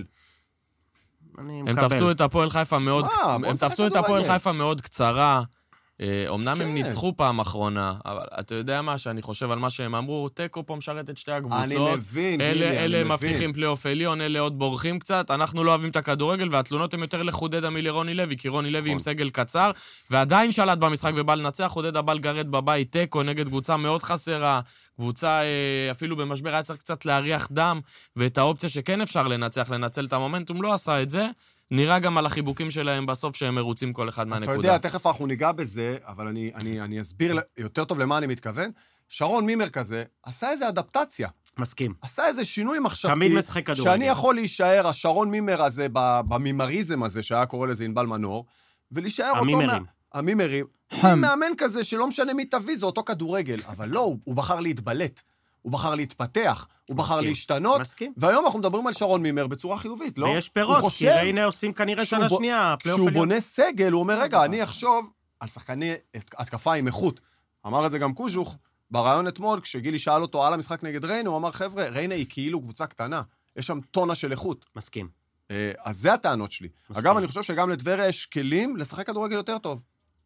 אני הם מקבל. תפסו את הפועל חיפה מאוד, מה? בוא הם נשחק תפסו את הפועל כדורגל. חיפה מאוד קצרה. אה, אומנם הם כן. ניצחו פעם אחרונה, אבל אתה יודע מה, שאני חושב על מה שהם אמרו, תיקו פה משרת את שתי אני הקבוצות. מבין, אלה, גילי, אלה אני מבין. מבטיחים פלייאוף עליון, אלה עוד בורחים קצת, אנחנו לא אוהבים את הכדורגל, והתלונות הן יותר לחודדה מלרוני לוי, כי רוני לוי עם סגל קצר, ועדיין שלט במשחק ובא לנצח, חודדה בא לגרד בבית, תיקו נגד קבוצה מאוד חסרה, קבוצה אה, אפילו במשבר היה צריך קצת להריח דם, ואת האופציה שכן אפשר לנצח, לנצל את המומנטום, לא עשה את זה, נראה גם על החיבוקים שלהם בסוף שהם מרוצים כל אחד אתה מהנקודה. יודע, תכף אנחנו ניגע בזה, אבל אני, אני, אני אסביר יותר טוב למה אני מתכוון. שרון מימר כזה, עשה איזו אדפטציה. מסכים. עשה איזה שינוי מחשבתי. תמיד משחק כדורגל. שאני יכול להישאר, השרון מימר הזה, במימריזם הזה, שהיה קורא לזה ענבל מנור, ולהישאר אותו... המימרים. המימרים. הוא מאמן כזה שלא משנה מי תביא, זה אותו כדורגל. אבל לא, הוא, הוא בחר להתבלט. הוא בחר להתפתח. הוא בחר מסכים. להשתנות. מסכים. והיום אנחנו מדברים על שרון מימר בצורה חיובית, לא? ויש פירות, חושב, כי ריינה עושים כנראה שנה ב... שנייה. כשהוא בונה סגל, הוא אומר, רגע, אני אחשוב על שחקני התקפה עם איכות. אמר את זה גם קוז'וך, ברעיון אתמול, כשגילי שאל אותו על המשחק נגד ריינה, הוא אמר, חבר'ה, ריינה היא כאילו קבוצה קטנה. יש שם טונה של איכות. מסכים. אז זה הטענות שלי. אגב, אני חושב שגם לטבריה יש כלים לשחק כדורגל יותר טוב.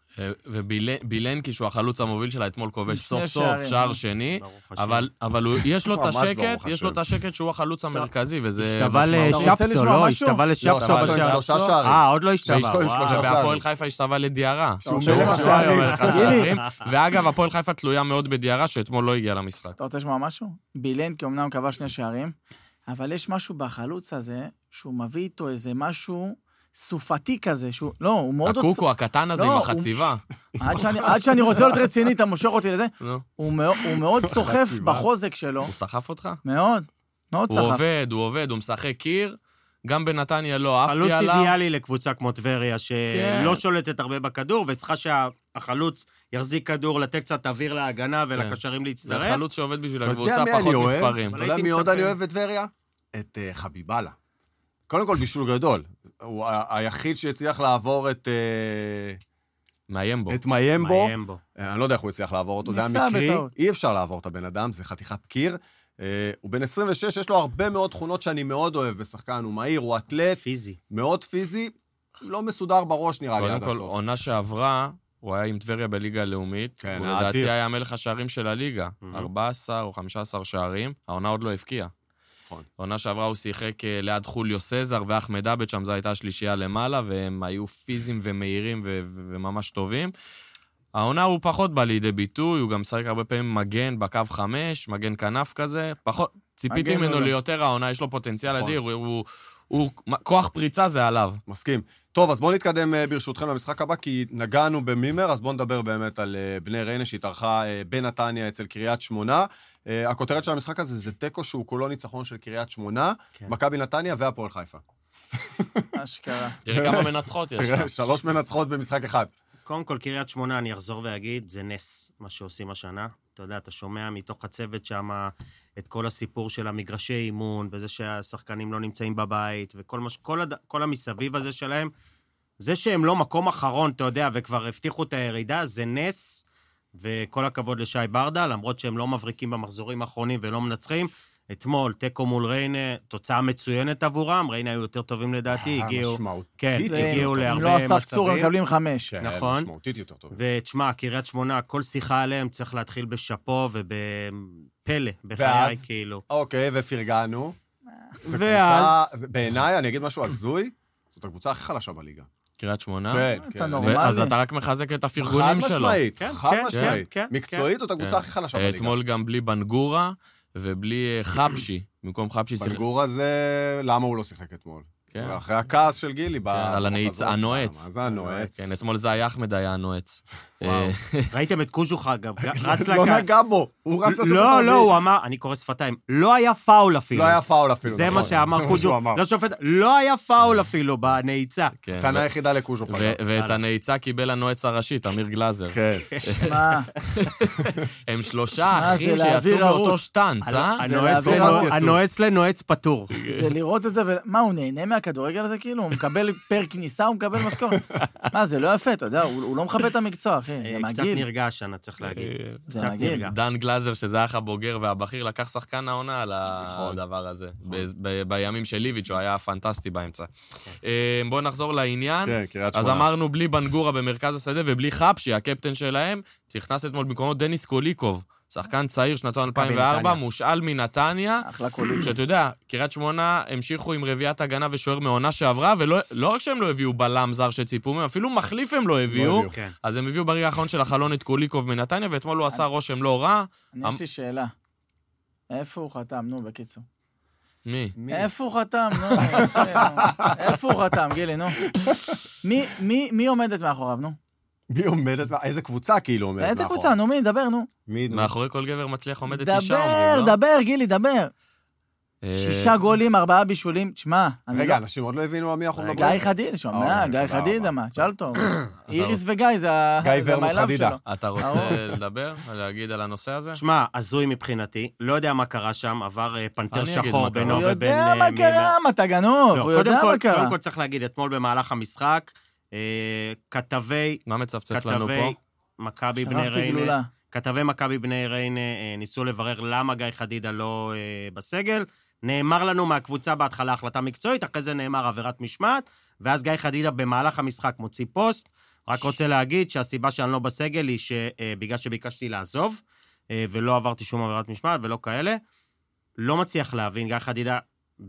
ובילנקי, שהוא החלוץ המוביל שלה, אתמול כובש סוף סוף, שער שני, אבל יש לו את השקט, יש לו את השקט שהוא החלוץ המרכזי, וזה... השתווה לשפסו, לא? השתווה לשפסו בשער. אה, עוד לא השתווה. והפועל חיפה השתווה לדיארה. שהוא מלך השערים. ואגב, הפועל חיפה תלויה מאוד בדיארה, שאתמול לא הגיע למשחק. אתה רוצה לשמוע משהו? בילנקי אמנם קבע שני שערים, אבל יש משהו בחלוץ הזה, שהוא מביא איתו איזה משהו... סופתי כזה, שהוא, לא, הוא מאוד... הקוקו הקטן הזה עם החציבה. עד שאני רוצה להיות רציני, אתה מושך אותי לזה, הוא מאוד סוחף בחוזק שלו. הוא סחף אותך? מאוד, מאוד סחף. הוא עובד, הוא עובד, הוא משחק קיר, גם בנתניה לא עפתי עליו. חלוץ אידיאלי לקבוצה כמו טבריה, שלא שולטת הרבה בכדור, וצריכה שהחלוץ יחזיק כדור, לתת קצת אוויר להגנה ולקשרים להצטרף. זה חלוץ שעובד בשביל הקבוצה, פחות מספרים. אתה יודע מי עוד אני אוהב בטבריה? את חביבאללה. קודם כל, בישול גדול. הוא היחיד שהצליח לעבור את... מיימבו. את מיימבו. אני לא יודע איך הוא הצליח לעבור אותו, זה היה מקרי. אי אפשר לעבור את הבן אדם, זה חתיכת קיר. הוא בן עשרים ושש, יש לו הרבה מאוד תכונות שאני מאוד אוהב בשחקן. הוא מהיר, הוא אתלט. פיזי. מאוד פיזי. לא מסודר בראש, נראה לי, עד הסוף. קודם כל, עונה שעברה, הוא היה עם טבריה בליגה הלאומית. הוא לדעתי היה מלך השערים של הליגה. ארבע עשרה או חמישה עשר שערים. העונה עוד לא הפקיעה. העונה שעברה הוא שיחק ליד חוליו סזר ואחמד עבד, שם זו הייתה השלישייה למעלה, והם היו פיזיים ומהירים ו- וממש טובים. העונה הוא פחות בא לידי ביטוי, הוא גם משחק הרבה פעמים מגן בקו חמש, מגן כנף כזה, פחות, ציפיתי ממנו ליותר העונה, יש לו פוטנציאל אדיר, הוא, הוא, הוא, כוח פריצה זה עליו. מסכים. טוב, אז בואו נתקדם ברשותכם למשחק הבא, כי נגענו במימר, אז בואו נדבר באמת על בני ריינה, שהתארחה בנתניה אצל קריית שמונה. הכותרת של המשחק הזה זה טקו שהוא כולו ניצחון של קריית שמונה, מכבי נתניה והפועל חיפה. אשכרה. תראה כמה מנצחות יש. תראה, שלוש מנצחות במשחק אחד. קודם כל, קריית שמונה, אני אחזור ואגיד, זה נס מה שעושים השנה. אתה יודע, אתה שומע מתוך הצוות שם את כל הסיפור של המגרשי אימון, וזה שהשחקנים לא נמצאים בבית, וכל מה, כל, הד... כל המסביב הזה שלהם, זה שהם לא מקום אחרון, אתה יודע, וכבר הבטיחו את הירידה, זה נס, וכל הכבוד לשי ברדה, למרות שהם לא מבריקים במחזורים האחרונים ולא מנצחים. אתמול, טקו מול ריינה, תוצאה מצוינת עבורם, ריינה היו יותר טובים לדעתי, הגיעו... כן, הגיעו להרבה מצבים. לא אסף צור, הם מקבלים חמש. נכון. משמעותית יותר טוב. ותשמע, קריית שמונה, כל שיחה עליהם צריך להתחיל בשפו ובפלא, בחיי כאילו. אוקיי, ופרגענו. ואז... בעיניי, אני אגיד משהו הזוי, זאת הקבוצה הכי חלשה בליגה. קריית שמונה? כן, כן. אז אתה רק מחזק את הפרגונים שלו. חד משמעית, חד משמעית. מקצועית, זאת הקבוצה הכי חלשה בליגה. אתמול גם בלי בנגורה, ובלי חבשי, במקום חבשי... בנגורה זה... למה הוא לא שיחק אתמול? אחרי הכעס של גילי. על הנועץ. מה זה הנועץ? כן, אתמול זה היה אחמד היה הנועץ. ראיתם את קוז'וך אגב, רץ לא נגע בו, הוא רץ לשופט. לא, לא, הוא אמר, אני קורא שפתיים, לא היה פאול אפילו. לא היה פאול אפילו. זה מה שאמר קוז'וך. לא שופט, לא היה פאול אפילו בנעיצה. קטנה היחידה לקוז'וך. ואת הנעיצה קיבל הנועץ הראשי, תמיר גלאזר. כן. מה? הם שלושה אחים שיצאו באותו שטנץ, אה? הנועץ לנועץ פטור. זה לראות את זה, ומה, הוא נהנה מהכדורגל הזה כאילו? הוא מקבל פר כניסה, הוא מקבל משכורת. מה, זה לא יפה, אתה יודע, הוא לא מכבד את המקצוע, אחי. זה מגיל. קצת נרגש, אני צריך להגיד. זה מגיל. דן גלאזר, שזה האח הבוגר והבכיר, לקח שחקן העונה על הדבר הזה. בימים של ליביץ', הוא היה פנטסטי באמצע. בואו נחזור לעניין. אז אמרנו, בלי בנגורה במרכז השדה, ובלי חבשי, הקפטן שלהם, נכנס אתמול במקומות דניס קוליקוב. שחקן צעיר, שנתון אלפיים וארבע, מושאל מנתניה. אחלה קוליקוב. שאתה יודע, קריית שמונה המשיכו עם רביעת הגנה ושוער מעונה שעברה, ולא רק שהם לא הביאו בלם זר שציפו מהם, אפילו מחליף הם לא הביאו. אז הם הביאו ברגע האחרון של החלון את קוליקוב מנתניה, ואתמול הוא עשה רושם לא רע. יש לי שאלה. איפה הוא חתם? נו, בקיצור. מי? איפה הוא חתם? נו, איפה הוא חתם, גילי, נו. מי עומדת מאחוריו, נו? מי עומדת, איזה קבוצה כאילו עומדת מאחורי? איזה קבוצה, נו מי, דבר, נו. מאחורי כל גבר מצליח עומדת אישה, אומרים, דבר, לא? דבר, גילי, דבר. שישה גולים, ארבעה בישולים, תשמע. רגע, אנשים עוד לא הבינו מי אנחנו מדברים. גיא חדיד, שומע, גיא חדיד, מה, שאל אותו. איריס וגיא, זה המייליו שלו. אתה רוצה לדבר, להגיד על הנושא הזה? שמע, הזוי מבחינתי, לא יודע מה קרה שם, עבר פנתר אני אגיד שחור מה קרה. בינו הוא ובין... יודע מה קרה, מה אתה גנוב, הוא יודע מה קרה. קודם כל צריך להגיד, אתמול במהלך המשחק, כתבי... מה מצפצף לנו פה? כתבי מכבי בני שכחתי ריינה. גלולה. כתבי מכבי בני ריינה ניסו לברר למה גיא חדידה לא בסגל. נאמר לנו מהקבוצה בהתחלה החלטה מקצועית, אחרי זה נאמר עבירת משמעת, ואז גיא חדידה במהלך המשחק מוציא פוסט. רק רוצה להגיד שהסיבה שאני לא בסגל היא שבגלל שביקשתי לעזוב, ולא עברתי שום עבירת משמעת ולא כאלה, לא מצליח להבין, גיא חדידה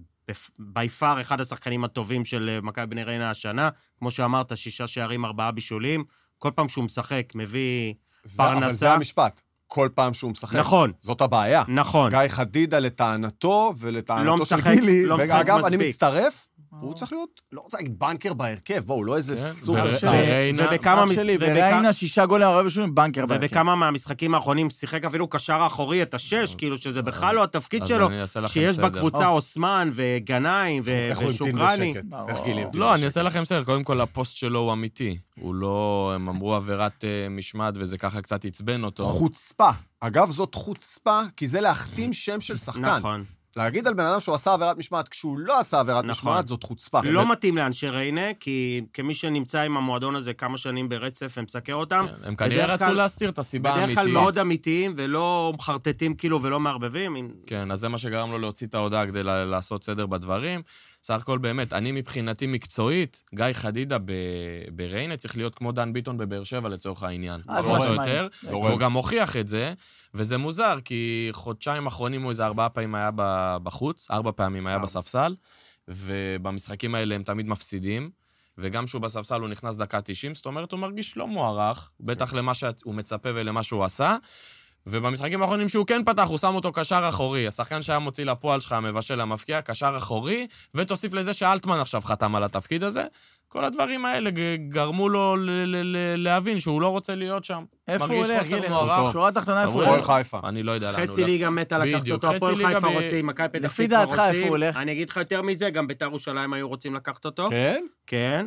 ביפר אחד השחקנים הטובים של מכבי בני ריינה השנה, כמו שאמרת, שישה שערים, ארבעה בישולים, כל פעם שהוא משחק, מביא פרנסה. אבל זה המשפט. כל פעם שהוא משחק. נכון. זאת הבעיה. נכון. גיא חדידה לטענתו ולטענתו לא של משחק, גילי, לא משחק ואגב, אני מספיק. מצטרף, הוא צריך להיות, לא רוצה להגיד בנקר בהרכב, בואו, לא איזה סופר ו- סטאר. בריינה- ובכמה אח מס- שלי, ובכמה- בריינה שישה גולים, ארבעה בישולים, בנקר בהרכב. ובכמה מהמשחקים האחרונים שיחק אפילו קשר אחורי את השש, כאילו שזה בכלל לא התפקיד אז שלו, אני אעשה לכם שיש סדר. בקבוצה אוסמן וגנאים ו- איך הוא המתין ושוקרני. בשקט? ברור. איך גילי המתין לא, אני בשקט? אעשה לכם סדר. קודם כל, הפוסט שלו הוא אמיתי. הוא לא, הם אמרו עבירת אה, משמעת, וזה ככה קצת עצבן אותו. חוצפה. אגב, זאת חוצפה, כי זה להחתים שם של שחקן. נכון. להגיד על בן אדם שהוא עשה עבירת משמעת, כשהוא לא עשה עבירת נכון. משמעת, זאת חוצפה. לא מתאים לאנשי ריינה, כי כמי שנמצא עם המועדון הזה כמה שנים ברצף ומסקר אותם, כן, הם כנראה בדרך רצו כלל- להסתיר את הסיבה בדרך האמיתית. כלל מאוד אמיתיים ולא מחרטטים כאילו ולא מערבבים. כן, אז זה מה שגרם לו להוציא את ההודעה כדי לה- לעשות סדר בדברים. סך הכל באמת, אני מבחינתי מקצועית, גיא חדידה ב- בריינה צריך להיות כמו דן ביטון בבאר שבע לצורך העניין. אה, פחות או זורם. יותר. זורם. הוא גם הוכיח את זה, וזה מוזר, כי חודשיים אחרונים הוא איזה ארבעה פעמים היה ב- בחוץ, ארבע פעמים היה בספסל, ובמשחקים האלה הם תמיד מפסידים, וגם שהוא בספסל הוא נכנס דקה תשעים, זאת אומרת, הוא מרגיש לא מוערך, בטח למה שהוא מצפה ולמה שהוא עשה, ובמשחקים האחרונים שהוא כן פתח, הוא שם אותו קשר אחורי. השחקן שהיה מוציא לפועל שלך, המבשל המפקיע, קשר אחורי, ותוסיף לזה שאלטמן עכשיו חתם על התפקיד הזה. כל הדברים האלה גרמו לו ל- ל- ל- להבין שהוא לא רוצה להיות שם. איפה הוא מרגיש הולך? חוסר גילי, מוערך. שורה תחתונה, איפה הוא אבל- הולך? הפועל חיפה. אני לא יודע לאן הוא חצי הולך. ליגה מתה לקחת בדיוק, אותו, חצי הפועל ליגה חיפה ב- רוצים, מכבי פתח לפי תקווה דעתך, איפה הוא רוצים. הולך? אני אגיד לך יותר מזה, גם בית"ר ירושלים היו רוצים לקחת אותו. כן? כן.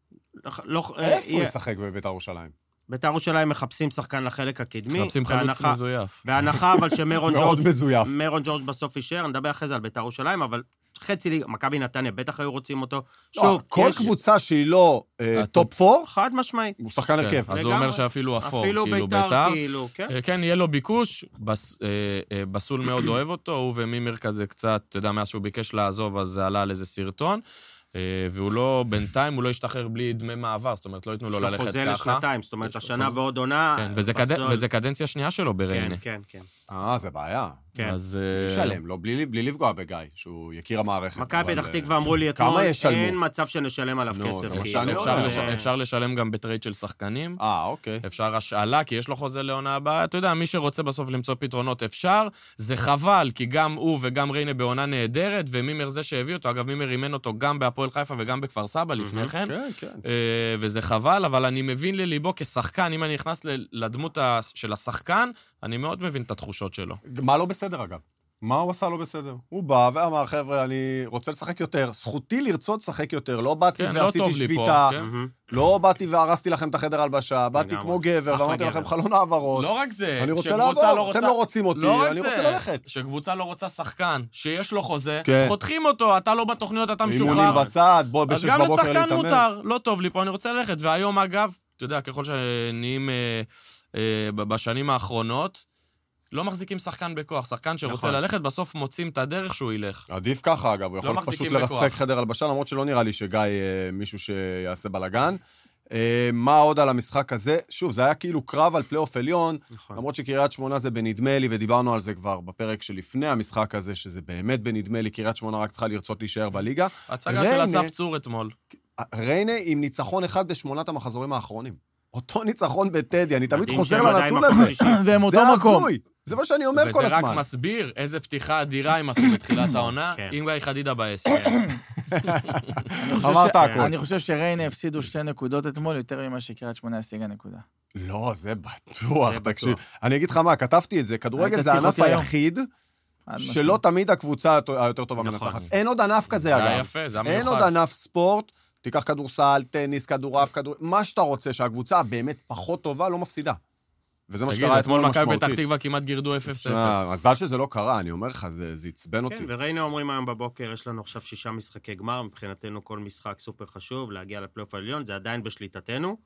לא- איפה הוא אה, ישחק בבית"ר ירושלים? בית"ר ירושלים מחפשים שחקן לחלק הקדמי. מחפשים חלוץ בהנחה- מזויף. בהנחה אבל שמרון מאוד ג'ורג' מזויף. מרון ג'ורג' בסוף יישאר, נדבר אחרי זה על בית"ר ירושלים, אבל חצי ליגה, מכבי נתניה בטח היו רוצים אותו. לא, שוב, כל יש- קבוצה שהיא לא אה, הטופ- טופ פור, חד משמעית. הוא שחקן כן, הרכב. אז הוא לגמרי. אומר שאפילו אפור, אפילו כאילו בית"ר, בית"ר. כאילו, כן. אה, כן, יהיה לו ביקוש, בס- אה, אה, בסול מאוד אוהב אותו, הוא ומימר כזה קצת, אתה יודע, מאז שהוא ביקש לעזוב, אז זה עלה על איזה סרטון, אה, והוא לא, בינתיים הוא לא ישתחרר בלי דמי מעבר, זאת אומרת, לא ייתנו לו יש לו ללכת חוזה ככה. לשנתיים, זאת אומרת, יש לו השנה חוזה. ועוד עונה. כן, וזה בסול. קד- וזה קדנציה שנייה שלו כן, בריינה. כן, כן. אה, זה בעיה. כן. אז... אה, ישלם, לא, בלי בלי לפגוע בגיא, שהוא יכיר המערכת. מכבי אבל, פתח אה, תקווה אמרו לי כמה אתמול, ישלמו? אין מצב שנשלם עליו נו, כסף. זה מה כאילו. שאני אפשר אומר. לש- אה, אפשר לשלם גם בטרייד של שחקנים. אה, אוקיי. אפשר השאלה, כי יש לו חוזה לעונה הבאה. אתה יודע, מי שרוצה בסוף למצוא פתרונות אפשר. זה חבל, כי גם הוא וגם ריינה בעונה נהדרת, ומימר זה שהביא אותו, אגב, מימר אימן אותו גם בהפועל חיפה וגם בכפר סבא לפני כן. כן, כן. אה, וזה חבל, אבל אני מבין לליבו כשחקן, אם אני נכנס ל- לדמות ה- של השחקן, אני מאוד מבין את התחושות שלו. מה לא בסדר, אגב? מה הוא עשה לא בסדר? הוא בא ואמר, חבר'ה, אני רוצה לשחק יותר. זכותי לרצות לשחק יותר. לא באתי כן, לא ועשיתי טוב לי פה, שביתה. כן. מהמם. לא באתי והרסתי לכם את החדר הלבשה. באתי לגמרי. כמו גבר אחלה ואמרתי גבר. לכם חלון העברות. לא רק זה, אני רוצה שקבוצה לעבור, אתם לא רוצים אותי, לא רק אני זה, רוצה ללכת. שקבוצה לא רוצה שחקן, שיש לו חוזה, כן. חותכים אותו, אתה לא בתוכניות, אתה אימונים משוחרר. בצד, בוא אז בשש גם בבוקר לשחקן להתאמן. מותר, לא טוב לי פה, אני רוצה ללכת. והיום, אגב, אתה יודע, ככל שנהיים אה, אה, בשנים האחרונות, לא מחזיקים שחקן בכוח. שחקן שרוצה נכון. ללכת, בסוף מוצאים את הדרך שהוא ילך. עדיף ככה, אגב, הוא יכול פשוט מחזיקים לרסק בכוח. חדר הלבשה, למרות שלא נראה לי שגיא אה, מישהו שיעשה בלגן. אה, מה עוד על המשחק הזה? שוב, זה היה כאילו קרב על פלייאוף עליון, נכון. למרות שקריית שמונה זה בנדמה לי, ודיברנו על זה כבר בפרק שלפני המשחק הזה, שזה באמת בנדמה לי, קריית שמונה רק צריכה לרצות להישאר בליגה. הצגה של ריינה- אסף צור אתמול. ריינה עם ניצחון אחד בשמונת המחזורים האחרונים. אותו ניצחון בטדי, אני תמיד מדהים חוזר שהם עדיין לנתון מקום הזה. שלישי. והם זה אותו מקום. הזוי. זה מה שאני אומר כל וזה הזמן. רק מסביר איזה פתיחה אדירה הם עשו בתחילת העונה, עם גיא חדידה בעשר. אמרת הכל. אני חושב שריינה הפסידו שתי נקודות אתמול, יותר ממה שקריית שמונה השיגה נקודה. לא, זה בטוח, תקשיב. אני אגיד לך מה, כתבתי את זה, כדורגל זה הענף היחיד שלא תמיד הקבוצה היותר טובה מנצחת. אין עוד ענף כזה, אגב. זה היה יפה, זה היה מיוחד. אין עוד ענף ספורט, תיקח כדורסל, טניס, כדורעף, כדור... מה שאתה רוצה, שהקבוצה באמת פחות טובה, לא מפסידה. וזה מה שקרה אתמול משמעותית. תגיד, אתמול מכבי פתח תקווה כמעט גירדו אפס אפס. מזל שזה לא קרה, אני אומר לך, זה עצבן אותי. כן, וריינה אומרים היום בבוקר, יש לנו עכשיו שישה משחקי גמר, מבחינתנו כל משחק סופר חשוב, להגיע לפלייאוף העליון, זה עדיין בשליטתנו,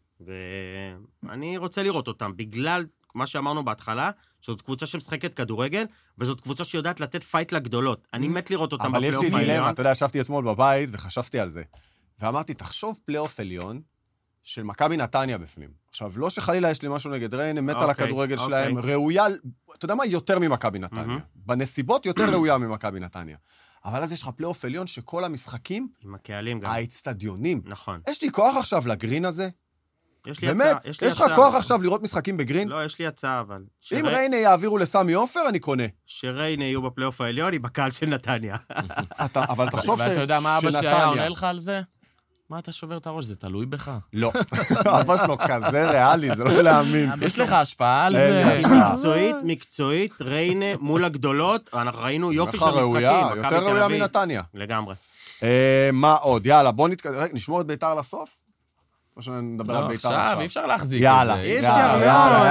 ואני רוצה לראות אותם, בגלל מה שאמרנו בהתחלה, שזאת קבוצה שמשחקת כדורגל, וזאת קבוצה שיודעת לתת פייט לגדולות. אני מת לראות אותם בפלייאוף העליון. אבל יש לי דילמה, אתה יודע, ישבתי אתמול בבית וחשבתי על זה. ואמרתי, תחשוב פלייאוף עליון של מכבי נתניה בפנים. עכשיו, לא שחלילה יש לי משהו נגד ריינה, מת על הכדורגל שלהם, ראויה, אתה יודע מה, יותר ממכבי נתניה. בנסיבות יותר ראויה ממכבי נתניה. אבל אז יש לך פלייאוף עליון שכל המשחקים, עם הקהלים גם. האצטדיונים. נכון. יש לי כוח עכשיו לגרין הזה? יש לי הצעה. באמת, יש לך כוח עכשיו לראות משחקים בגרין? לא, יש לי הצעה, אבל... אם ריינה יעבירו לסמי עופר, אני קונה. שריינה יהיו בפלייאוף העליון, היא בקהל של נתניה. אבל תחשוב שנתניה... ואתה יודע מה אבא שלי היה עונה לך על זה? מה אתה שובר את הראש? זה תלוי בך. לא. אבא שלו כזה ריאלי, זה לא להאמין. יש לך השפעה על זה? מקצועית, מקצועית, ריינה מול הגדולות, אנחנו ראינו יופי של משחקים. יותר ראויה מנתניה. לגמרי. מה עוד? יאללה, בוא נשמור את ביתר לסוף. או שנדבר על ביתר עכשיו. אי אפשר להחזיק את זה. יאללה, יאללה,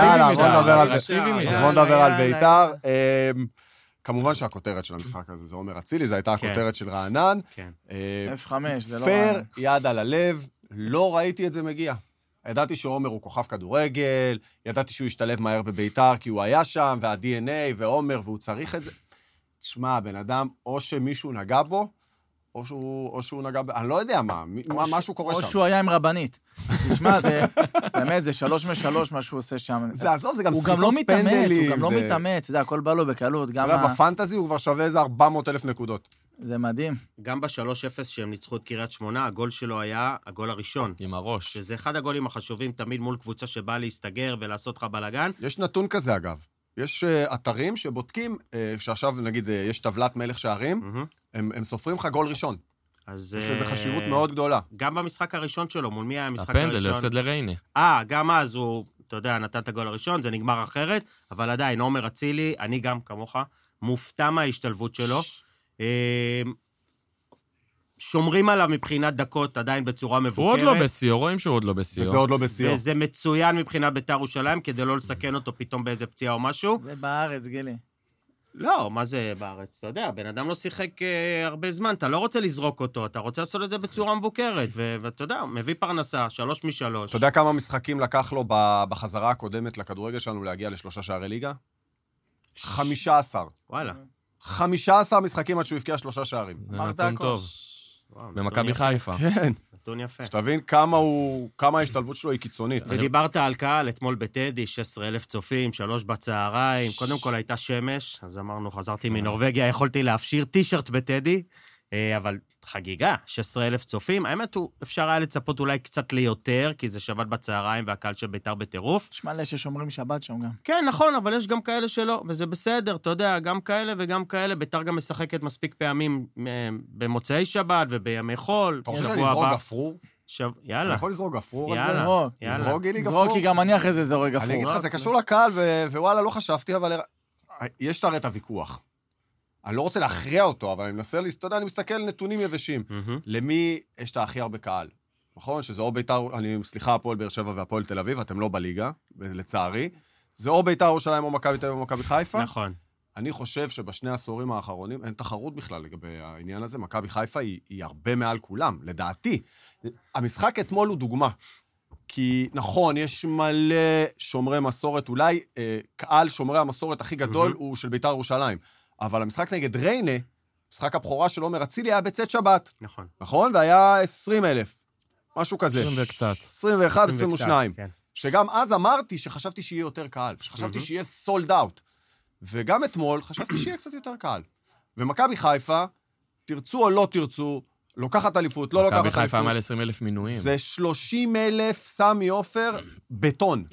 יאללה, בוא נדבר על ביתר. כמובן שהכותרת של המשחק הזה זה עומר אצילי, זו הייתה הכותרת של רענן. אף חמש, זה לא פייר, רענן. יד על הלב, לא ראיתי את זה מגיע. ידעתי שעומר הוא כוכב כדורגל, ידעתי שהוא ישתלב מהר בביתר, כי הוא היה שם, וה-די אן איי, ועומר, והוא צריך את זה. תשמע, הבן אדם, או שמישהו נגע בו, או שהוא, או שהוא נגע ב... אני לא יודע מה, מה משהו קורה או שם. שהוא היה עם רבנית. תשמע, זה, באמת, זה שלוש משלוש מה שהוא עושה שם. זה, עזוב, זה גם הוא סחיטות גם לא מתאמץ, פנדלים. הוא גם לא זה... מתאמץ, אתה יודע, הכל בא לו בקלות. גם אתה יודע, ה... בפנטזי הוא כבר שווה איזה ארבע מאות אלף נקודות. זה מדהים. גם ב-שלוש אפס שהם ניצחו את קריית שמונה, הגול שלו היה הגול הראשון. עם הראש. שזה אחד הגולים החשובים תמיד מול קבוצה שבאה להסתגר ולעשות לך בלגן. יש נתון כזה, אגב. יש uh, אתרים שבודקים, uh, שעכשיו, נגיד, uh, יש טבלת מלך שערים, Mm-hmm. הם, הם סופרים לך גול ראשון. אז... יש לזה חשיבות מאוד גדולה. גם במשחק הראשון שלו, מול מי היה המשחק הראשון? הפנדל, הפסד לריינה. אה, גם אז הוא, אתה יודע, נתן את הגול הראשון, זה נגמר אחרת, אבל עדיין, עומר אצילי, אני גם כמוך, מופתע מההשתלבות שלו. שומרים עליו מבחינת דקות עדיין בצורה מבוקרת. הוא עוד לא בסיור, רואים שהוא עוד לא בסיור. וזה עוד לא בסיור. וזה מצוין מבחינת בית"ר ירושלים, כדי לא לסכן אותו פתאום באיזה פציעה או משהו. זה בארץ, גילי. לא, מה זה בארץ? אתה יודע, בן אדם לא שיחק אה, הרבה זמן, אתה לא רוצה לזרוק אותו, אתה רוצה לעשות את זה בצורה מבוקרת, ו- ואתה יודע, מביא פרנסה, שלוש משלוש. אתה יודע כמה משחקים לקח לו ב- בחזרה הקודמת לכדורגל שלנו להגיע לשלושה שערי ליגה? חמישה עשר. וואלה. חמישה עשר משחקים עד שהוא הבקיע שלושה שערים. זה אמרת נתון הכל. טוב. וואו, נתון במכבי יפה. חיפה. כן. נתון יפה. שתבין כמה הוא, כמה ההשתלבות שלו היא קיצונית. ודיברת על קהל, אתמול בטדי, שש עשרה אלף צופים, שלוש בצהריים, קודם כל הייתה שמש, אז אמרנו, חזרתי מנורווגיה, יכולתי להפשיר טישרט בטדי, אבל חגיגה, שש עשרה אלף צופים, האמת הוא, אפשר היה לצפות אולי קצת ליותר, כי זה שבת בצהריים והקהל של בית"ר בטירוף. יש מלא ששומרים שבת שם גם. כן, נכון, אבל יש גם כאלה שלא, וזה בסדר, אתה יודע, גם כאלה וגם כאלה, בית"ר גם משחקת מספיק פעמים במוצאי שבת ובימי חול. אתה רוצה לזרוק גפרור? שב... אני יאללה. יכול לזרוק גפרור על יאללה. זה? זרוק. יאללה. זרוק גילי גפרור? זרוק, כי גם אני אחרי זה זורק גפרור. אני אגיד לך, זה קשור לקהל, ו- ווואלה, לא חשבתי, אבל יש הרי את הוויכוח. אני לא רוצה להכריע אותו, אבל אני מנסה, אתה יודע, אני מסתכל על נתונים יבשים. למי יש את הכי הרבה קהל? נכון? שזה או בית"ר, אני, סליחה, הפועל באר שבע והפועל תל אביב, אתם לא בליגה, לצערי. זה או בית"ר ירושלים או מכבי תל אביב או מכבי חיפה. נכון. אני חושב שבשני העשורים האחרונים, אין תחרות בכלל לגבי העניין הזה, מכבי חיפה היא, היא הרבה מעל כולם, לדעתי. המשחק אתמול הוא דוגמה. כי נכון, יש מלא שומרי מסורת, אולי אה, קהל שומרי המסורת הכי גדול mm-hmm. הוא של בית"ר ירושלים. אבל המשחק נגד ריינה, משחק הבכורה של עומר אצילי היה בצאת שבת. נכון. נכון? והיה עשרים אלף. משהו כזה. עשרים וקצת. עשרים ואחת, עשרים ושתיים. כן. שגם אז אמרתי שחשבתי שיהיה יותר קהל. שחשבתי שיהיה סולד אאוט. וגם אתמול חשבתי שיהיה קצת יותר קהל. ומכבי חיפה, תרצו או לא תרצו, לוקחת אליפות, לא לוקחת אליפות. מכבי חיפה מעל עשרים אלף מינויים. זה שלושים אלף סמי עופר בטון.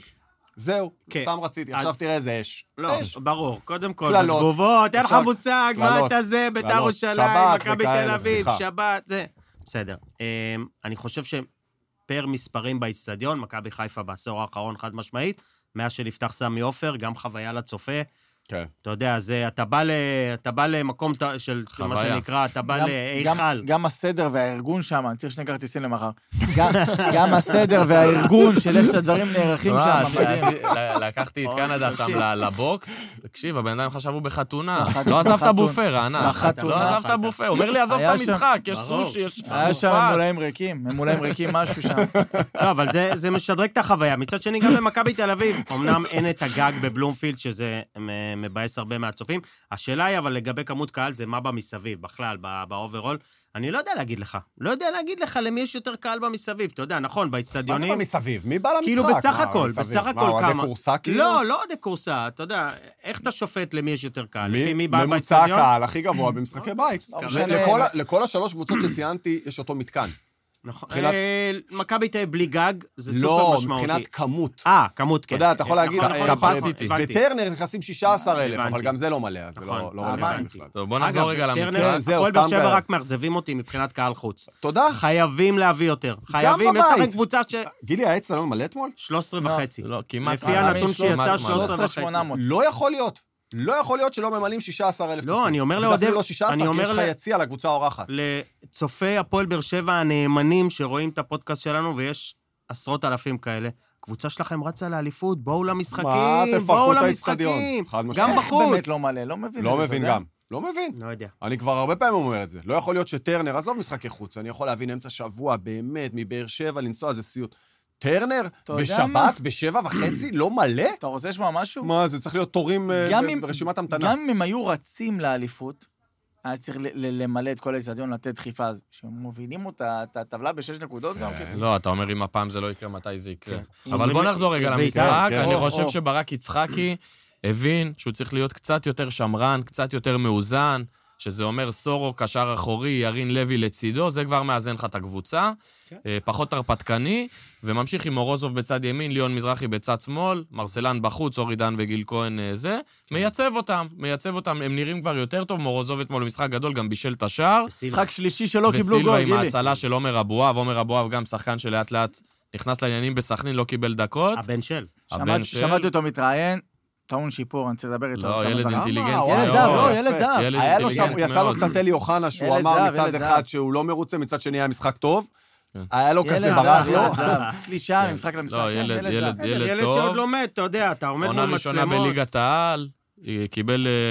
זהו, כן. סתם רציתי, עכשיו תראה איזה אש. לא, אש. ברור. קודם כל, קללות. בתגובות, אין לך אפשר- מושג, מה קללות. אתה זה, בית"ר קללות. ירושלים, שבת מכבי וכאלה, תל אביב, סליחה. שבת, זה... בסדר. אמ, אני חושב שפר מספרים באצטדיון, מכבי חיפה בעשור האחרון חד משמעית, מאז שנפתח סמי עופר, גם חוויה לצופה. כן. אתה יודע, זה, אתה בא, ל, אתה בא למקום ת- של מה חוויה. שנקרא, אתה בא גם- גם- להיכל. גם הסדר והארגון שם, אני צריך שני כרטיסים למחר. גם- גם הסדר והארגון של איך שהדברים נערכים מה, שם, מדהים. ל- לקחתי את אוי, קנדה שם תקשיב. ל- לבוקס, תקשיב, הבן אדם חשבו בחתונה. בחת- לא עזב את בחתונה. הבופה, רענן. בחתונה. לא עזב את הבופה, הוא אומר לי, עזוב את היה שם- המשחק, יש ברור. סושי, יש היה שם מוקפץ. ממולאים ריקים, ממולאים ריקים משהו שם. לא, אבל זה, זה משדרג את החוויה. מצד שני, גם במכבי תל אביב, אמנם אין את הגג בבלומפילד, שזה מ- מבאס הרבה מהצופים. השאלה היא, אבל לגבי כמות קהל, זה מה במסביב, בכלל, ב- באוברול. אני לא יודע להגיד לך. לא יודע להגיד לך למי יש יותר קהל במסביב. אתה יודע, נכון, מה זה באצטדיונים... במסביב? מי בא למשחק? כאילו בסך מה, הכל, מסביב? בסך מה, הכל אוהדי כמה... קורסה כאילו? לא, לא אוהדי קורסה, אתה יודע, איך אתה שופט למי יש יותר קהל? לפי מי בא ממוצע באצטדיון? הקהל הכי גבוה במשחקי בית. לא משנה. לכל ה- לכל השלוש קבוצות שציינתי, יש אותו מתקן. נכון. מבחינת- אה, מכבי תל אביב בלי גג, זה סופר לא, משמעותי. מבחינת כמות. אה, כמות, כן. אתה יודע, אתה יכול להגיד, נכון, אה, נכון, נכון, capacity. הבנתי. בטרנר נכנסים שישה עשר אלף, הבנתי. אבל גם זה לא מלא, אז זה נכון. לא לא אה, רלוונטי הבנתי. בכלל. טוב, בוא נחזור רגע אגב, למשחק. טרנר, זהו, הפועל סתם באר שבע כאלה. רק מאכזבים אותי מבחינת קהל חוץ. תודה. חייבים להביא יותר. חייבים, יש בבית. לכם קבוצה ש... גילי, העץ לא מלא אתמול? שלוש עשרה וחצי. לא, כמעט. לפי מלא. הנתון שיצא, כמעט שלוש מלא. עשרה שלושה עשר שמונה מאות. לא יכול להיות. לא יכול להיות שלא ממלאים שישה עשר אלף. לא, אני אומר זה לאוהדי- אפילו לא שישה עשר, אני כי אומר יש לך ל- יציע לקבוצה האורחת. לצופי הפועל באר שבע הנאמנים שרואים את הפודקאסט שלנו, ויש עשרות אלפים כאלה. קבוצה שלכם רצה לאליפות, בואו למשחקים, מה, תפרקו בואו את האצטדיון. למשחקים. חד משמעית. גם בחוץ. באמת לא מלא, לא מבין. לא את זה, מבין אתה יודע? גם. לא מבין. לא יודע. אני כבר הרבה פעמים אומר את זה. לא יכול להיות שטרנר, עזוב משחקי חוץ, אני יכול להבין אמצע שבוע, באמת, מבאר שבע לנסוע, זה סיוט. טרנר, אתה יודע מה? בשבת, בשבע וחצי, לא מלא? אתה רוצה לשמוע משהו? מה, זה צריך להיות תורים אה, גם ב- אם- ברשימת המתנה. גם אם הם היו רצים לאליפות, היה צריך ל- ל- למלא את כל האצטדיון, לתת דחיפה. אז שמובילים אותה, את הטבלה בשש נקודות גם כן. לא, אתה אומר, אם הפעם זה לא יקרה, מתי זה יקרה. כן. אבל בוא נחזור רגע בית"ר, למשחק. כן. אני או, חושב או. שברק יצחקי הבין שהוא צריך להיות קצת יותר שמרן, קצת יותר מאוזן, שזה אומר סורו, קשר אחורי, ירין לוי לצידו, זה כבר מאזן לך את הקבוצה, כן. אה, פחות הרפתקני, וממשיך עם מורוזוב בצד ימין, ליאון מזרחי בצד שמאל, מרסלן בחוץ, אורי דן וגיל כהן אה, זה, מייצב אותם, מייצב אותם, הם נראים כבר יותר טוב, מורוזוב אתמול במשחק גדול, גם בישל את השער, משחק שלישי שלא קיבלו וסילבה גול, עם גילי. ההצלה של עומר אבואב, עומר אבואב גם שחקן שלאט לאט נכנס לעניינים בסכנין, לא קיבל דקות, הבן של. הבן שמעתי- של... שמעתי אותו מתראיין, טעון שיפור, אני צריך לדבר איתו. לא, כמה ילד זמן. אינטליגנטי וואו, ילד מאוד. זהב, לא, יפה. ילד זהב. ילד היה לו שם, אינטליגנט יצא לו מאוד. קצת אלי אוחנה, שהוא ילד אמר זהב, מצד ילד אחד זהב. שהוא לא מרוצה, מצד שני היה משחק טוב. כן. היה לו ילד כזה זהב, ברח לו. ילד זהב. קלישה כן. ממשחק למשחק. לא, כן, ילד- זהב. ילד- ילד ילד שעוד טוב. לומד, אתה יודע, אתה עומד עונה מול ראשונה מצלמות. בליגת העל, היא קיבל אה,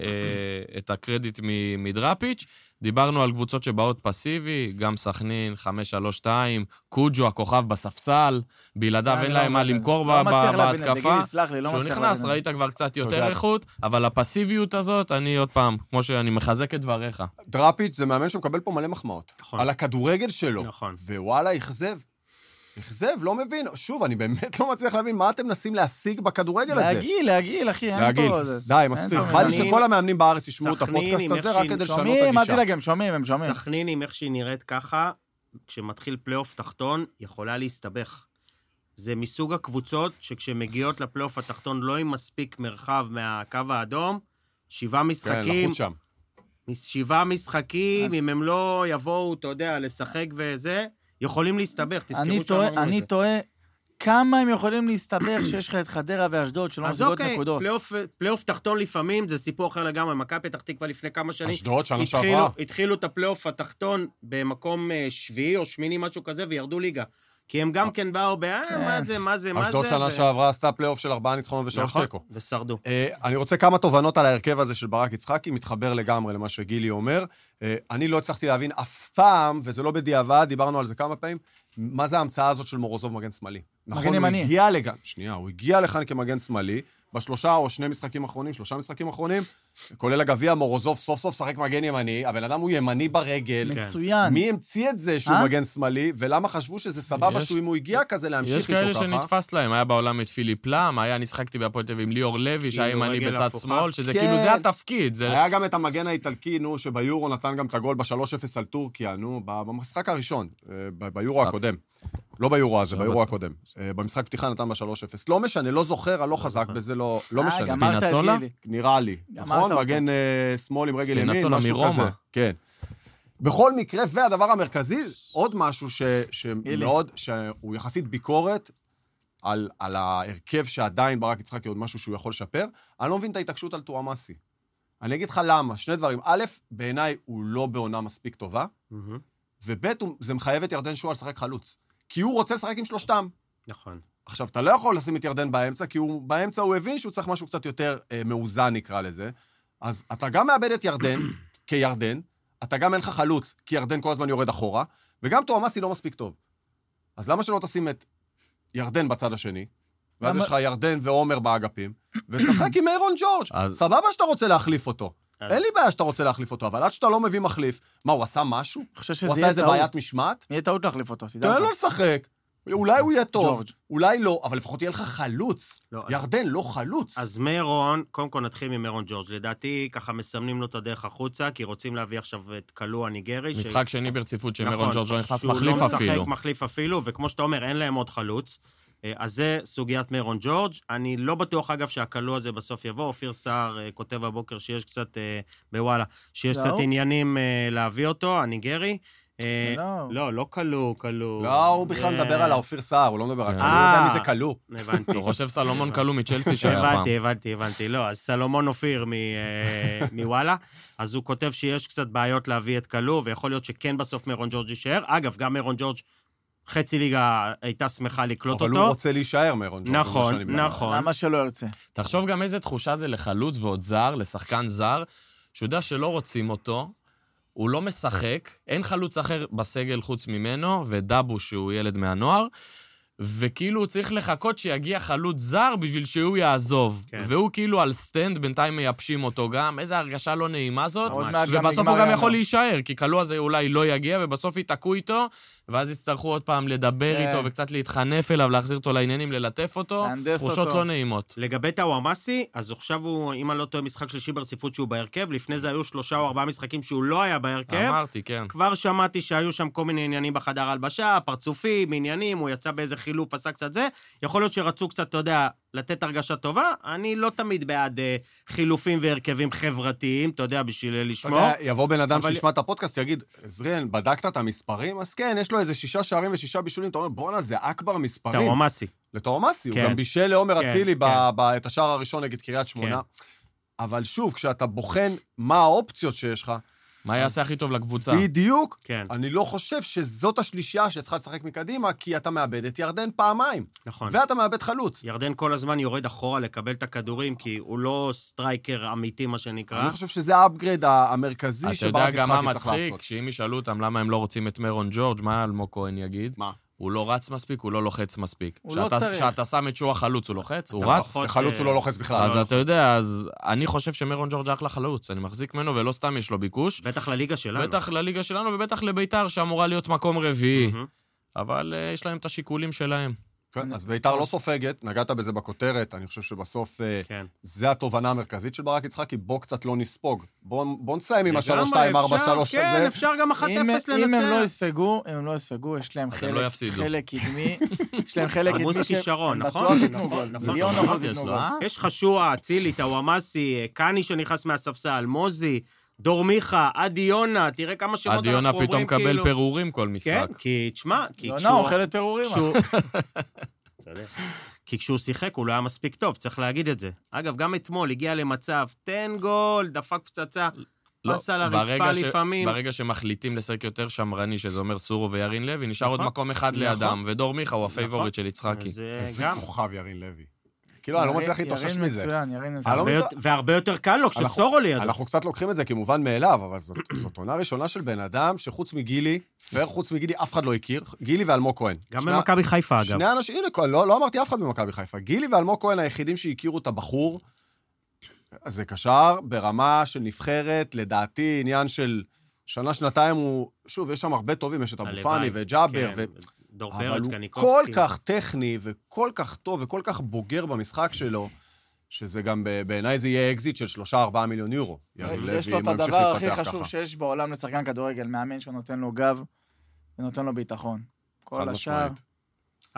אה, את הקרדיט מ- מדראפיץ'. דיברנו על קבוצות שבאות פסיבי, גם סכנין, חמש שלוש שתיים, קוג'ו, הכוכב בספסל, בלעדיו אני אין לא להם מה מבין. למכור לא ב- מצליח ב- להבין את זה, בהתקפה. גילי, סלח לי, לא כשהוא מצליח נכנס, להבין את ראית כבר קצת יותר תודה. איכות, אבל הפסיביות הזאת, אני עוד פעם, כמו שאני מחזק את דבריך. דראפיץ' זה מאמן שמקבל פה מלא מחמאות. נכון. על הכדורגל שלו. נכון. ווואלה, אכזב. אכזב, לא מבין. שוב, אני באמת לא מצליח להבין מה אתם מנסים להשיג בכדורגל הזה. להגיל, להגיל, אחי, אין להגיל. פה... זה- די, אין מספיק. פה- בא לי סכנין- שכל המאמנים בארץ ישמעו את סכנין הפודקאסט עם הזה איך רק שהיא- כדי לשנות את שומעים, אל הגישה. תדאג, הם שומעים, הם שומעים. סכנין, עם איך שהיא נראית ככה, כשמתחיל פלייאוף תחתון, יכולה להסתבך. זה מסוג הקבוצות שכשמגיעות לפלייאוף התחתון לא עם מספיק מרחב מהקו האדום, שבעה כן, משחקים, לחוץ שם. שבעה משחקים, אם הם לא יבואו, אתה יודע, לשחק וזה, יכולים להסתבך, תזכרו אני שאמרנו טועה, את אני זה. טועה, כמה הם יכולים להסתבך שיש לך את חדרה ואשדוד שלא אז משיגות אוקיי, נקודות. פלייאוף, פלייאוף תחתון לפעמים, זה סיפור אחר לגמרי. מכבי פתח תקווה לפני כמה שנים, אשדוד, שנה התחילו, שעברה. התחילו את הפלייאוף התחתון במקום אה, שביעי או שמיני, משהו כזה, וירדו ליגה. כי הם גם כן באו ב... אה, כן. מה זה, מה זה, מה זה. אשדוד שנה ו- שעברה עשתה פלייאוף של ארבעה ניצחונות ושלוש נכון, תיקו. ושרדו. אה, אני רוצה כמה תובנות על ההרכב הזה של ברק יצחקי, מתחבר לגמרי למה שגילי אומר. אה, אני לא הצלחתי להבין אף פעם, וזה לא בדיעבד, דיברנו על זה כמה פעמים, מה זה ההמצאה הזאת של מורוזוב מגן שמאלי. נכון, הוא ימני. הגיע לכאן, שנייה, הוא הגיע לכאן כמגן שמאלי, בשלושה או שני משחקים אחרונים, שלושה משחקים אחרונים, כולל הגביע, מורוזוב סוף סוף שחק מגן ימני, הבן אדם הוא ימני ברגל. מצוין. מי המציא את זה שהוא אה? מגן שמאלי, ולמה חשבו שזה סבבה יש- שהוא, אם הוא הגיע כזה, להמשיך יש כאלה איתו ככה? שנתפס שנתפס להם, היה בעולם את פיליפ לם, היה, אני שחקתי בהפועל תל אביב עם ליאור לוי, שהיה כאילו, ימני רגל בצד הפוכה. שמאל, שזה כן. כאילו, זה התפקיד, זה... היה גם את המגן האיטלקי, נו, שביורו נתן גם את הגול ב-שלוש אפס על טורקיה, נו, במשחק הראשון, ב- ביורו הקודם. לא ביורו הזה, ביורו הקודם. במשחק פתיחה נתן ב-שלוש אפס. לא משנה, לא זוכר, אני לא חזק בזה, לא משנה. ספינצולה? נראה לי. נכון? מגן שמאל עם רגל ימין, משהו כזה. כן. בכל מקרה, והדבר המרכזי, עוד משהו שמאוד, שהוא יחסית ביקורת, על, על ההרכב שעדיין ברק יצחקי עוד משהו שהוא יכול לשפר, אני לא מבין את ההתעקשות על טועמאסי. אני אגיד לך למה, שני דברים. א', בעיניי הוא לא בעונה מספיק טובה, mm-hmm. וב', זה מחייב את ירדן שועה לשחק חלוץ. כי הוא רוצה לשחק עם שלושתם. נכון. עכשיו, אתה לא יכול לשים את ירדן באמצע, כי הוא, באמצע הוא הבין שהוא צריך משהו קצת יותר אה, מאוזן, נקרא לזה. אז אתה גם מאבד את ירדן, כירדן, אתה גם אין לך חלוץ, כי ירדן כל הזמן יורד אחורה, וגם טועמאסי לא מספיק טוב. אז למה שלא תשים את ירדן בצד השני, ואז יש לך ירדן ועומר באגפים, וצחק עם אירון ג'ורג'. סבבה שאתה רוצה להחליף אותו. אין לי בעיה שאתה רוצה להחליף אותו, אבל עד שאתה לא מביא מחליף, מה, הוא עשה משהו? הוא עשה איזה בעיית משמעת? יהיה טעות להחליף אותו. תן לו לשחק. אולי הוא יהיה טוב, אולי לא, אבל לפחות יהיה לך חלוץ. ירדן לא חלוץ. אז מיירון, קודם כל נתחיל ממיירון ג'ורג'. לדעתי, ככה מסמנים לו את הדרך החוצה, כי רוצים להביא עכשיו את קלו הניגרי. משחק שני ברציפות שמיירון ג'ורג' לא נכנס מחליף אפילו. שהוא לא משחק מחליף אפילו, וכמו שאתה אומר, אין להם עוד חלוץ. אז זה סוגיית מיירון ג'ורג'. אני לא בטוח, אגב, שהקלו הזה בסוף יבוא. אופיר סער כותב הבוקר שיש קצת, בוואלה, שיש קצת עניינים להביא אותו, הניגרי. לא, לא קלו, קלו. לא, הוא בכלל מדבר על האופיר סער, הוא לא מדבר על קלו, הוא יודע מי זה קלו. הבנתי. הוא חושב סלומון קלו מצ'לסי שהיה פעם. הבנתי, הבנתי, הבנתי. לא, אז סלומון אופיר מוואלה, אז הוא כותב שיש קצת בעיות להביא את קלו, ויכול להיות שכן בסוף מיירון ג'ורג' יישאר. אגב, גם מיירון ג'ורג' חצי ליגה הייתה שמחה לקלוט אותו. אבל הוא רוצה להישאר מיירון ג'ורג'. נכון, נכון. למה שלא ירצה? תחשוב גם איזה תחושה זה לחלוץ ועוד זר, לשחקן זר, שהוא יודע שלא רוצים אותו, הוא לא משחק, אין חלוץ אחר בסגל חוץ ממנו, ודאבו שהוא ילד מהנוער, וכאילו הוא צריך לחכות שיגיע חלוץ זר בשביל שהוא יעזוב. כן. והוא כאילו על סטנד, בינתיים מייבשים אותו גם, איזו הרגשה לא נעימה זאת, ובסוף הוא גם יכול להישאר, כי קלו הזה אולי לא יגיע, ובסוף יתעקו איתו, ואז יצטרכו עוד פעם לדבר כן. איתו, וקצת להתחנף אליו, להחזיר אותו לעניינים, ללטף אותו, תחושות לא נעימות. לגבי טועמאסי, אז עכשיו הוא, אם אני לא טועה, משחק שלישי ברציפות שהוא בהרכב, לפני זה היו שלושה או ארבעה משחקים שהוא לא היה בהרכב. אמרתי, כן. כבר שמעתי שהיו שם כל מיני עניינים בחדר הלבשה, פרצופים, עניינים, הוא יצא באיזה חילוף, עשה קצת זה. יכול להיות שרצו קצת, אתה יודע, לתת הרגשה טובה. אני לא תמיד בעד uh, חילופים והרכבים חברתיים, אתה יודע, בשביל לשמור. אתה יודע, יבוא בן אדם אבל... שישמע את הפודקאסט, יגיד, עזריאל, בדקת את המספרים? אז כן, יש לו איזה שישה שערים ושישה בישולים, אתה אומר, בואנה, זה אכבר מספרים. טועמאסי. לטועמאסי, כן. הוא גם בישל לעומר כן, אצילי כן. ב- ב- את השער הראשון נגד קריית שמונה. כן. אבל שוב, כשאתה בוחן מה האופציות שיש לך, מה יעשה הכי טוב לקבוצה? בדיוק. כן. אני לא חושב שזאת השלישייה שצריכה לשחק מקדימה, כי אתה מאבד את ירדן פעמיים. נכון. ואתה מאבד חלוץ. ירדן כל הזמן יורד אחורה לקבל את הכדורים, כי הוא לא סטרייקר אמיתי, מה שנקרא. אני חושב שזה האפגרייד המרכזי שברק יצחקי צריך לעשות. אתה יודע גם מה מצחיק? שאם ישאלו אותם למה הם לא רוצים את מיירון ג'ורג', מה אלמוג כהן יגיד? מה? הוא לא רץ מספיק, הוא לא לוחץ מספיק. כשאתה שם את שוע חלוץ, הוא לוחץ? הוא רץ? חלוץ הוא לא לוחץ בכלל. אז אתה יודע, אז אני חושב שמיירון ג'ורג' אחלה חלוץ. אני מחזיק ממנו, ולא סתם יש לו ביקוש. בטח לליגה שלנו. בטח לליגה שלנו, ובטח לביתר, שאמורה להיות מקום רביעי. אבל יש להם את השיקולים שלהם. כן, אז ביתר לא סופגת, נגעת בזה בכותרת, אני חושב שבסוף כן. זה התובנה המרכזית של ברק יצחקי, בוא קצת לא נספוג. בוא, בוא נסיים עם ה-שלוש שתיים ארבע שלוש הזה. כן, אפשר גם אחת אפס לנצח. אם הם לא יספגו, אם הם לא יספגו, יש להם חלק, לא חלק קדמי, יש להם חלק קדמי. עמוס כישרון, נכון? מיליון אחוז יתנו. יש חשוע, אצילי, טועמאסי, קני שנכנס מהספסל, מוזי, דור מיכה, עדי יונה, תראה כמה שמות אנחנו אומרים כאילו... עדי יונה פתאום קבל פירורים כל משחק. כן, כי, תשמע, כי כשהוא... יונה אוכלת פירורים. כי כשהוא שיחק הוא לא היה מספיק טוב, צריך להגיד את זה. אגב, גם אתמול הגיע למצב, תן גול, דפק פצצה, פס על הרצפה לפעמים. ברגע שמחליטים לשחק יותר שמרני, שזה אומר סורו וירין לוי, נשאר עוד מקום אחד לידם, ודור מיכה הוא הפייבוריט של יצחקי. איזה כוכב ירין לוי. כאילו, אני לא מצליח להתאושש מזה. ירין מצוין, ירין מצוין. והרבה יותר קל לו כשסורו לידו. אנחנו קצת לוקחים את זה כמובן מאליו, אבל זאת עונה ראשונה של בן אדם שחוץ מגילי, פר חוץ מגילי, אף אחד לא הכיר, גילי ואלמוג כהן. גם במכבי חיפה, אגב. שני אנשים, הנה, לא אמרתי אף אחד במכבי חיפה. גילי ואלמוג כהן היחידים שהכירו את הבחור, זה קשר ברמה של נבחרת, לדעתי עניין של שנה, שנתיים הוא, שוב, יש שם הרבה טובים, יש את אבו פאני וג'אבר, אבל הוא כל כך טכני וכל כך טוב וכל כך בוגר במשחק שלו, שזה גם בעיניי זה יהיה אקזיט של שלושה ארבעה מיליון יורו. יש לו את הדבר הכי חשוב שיש בעולם לשחקן כדורגל, מאמן שנותן לו גב ונותן לו ביטחון. כל השאר,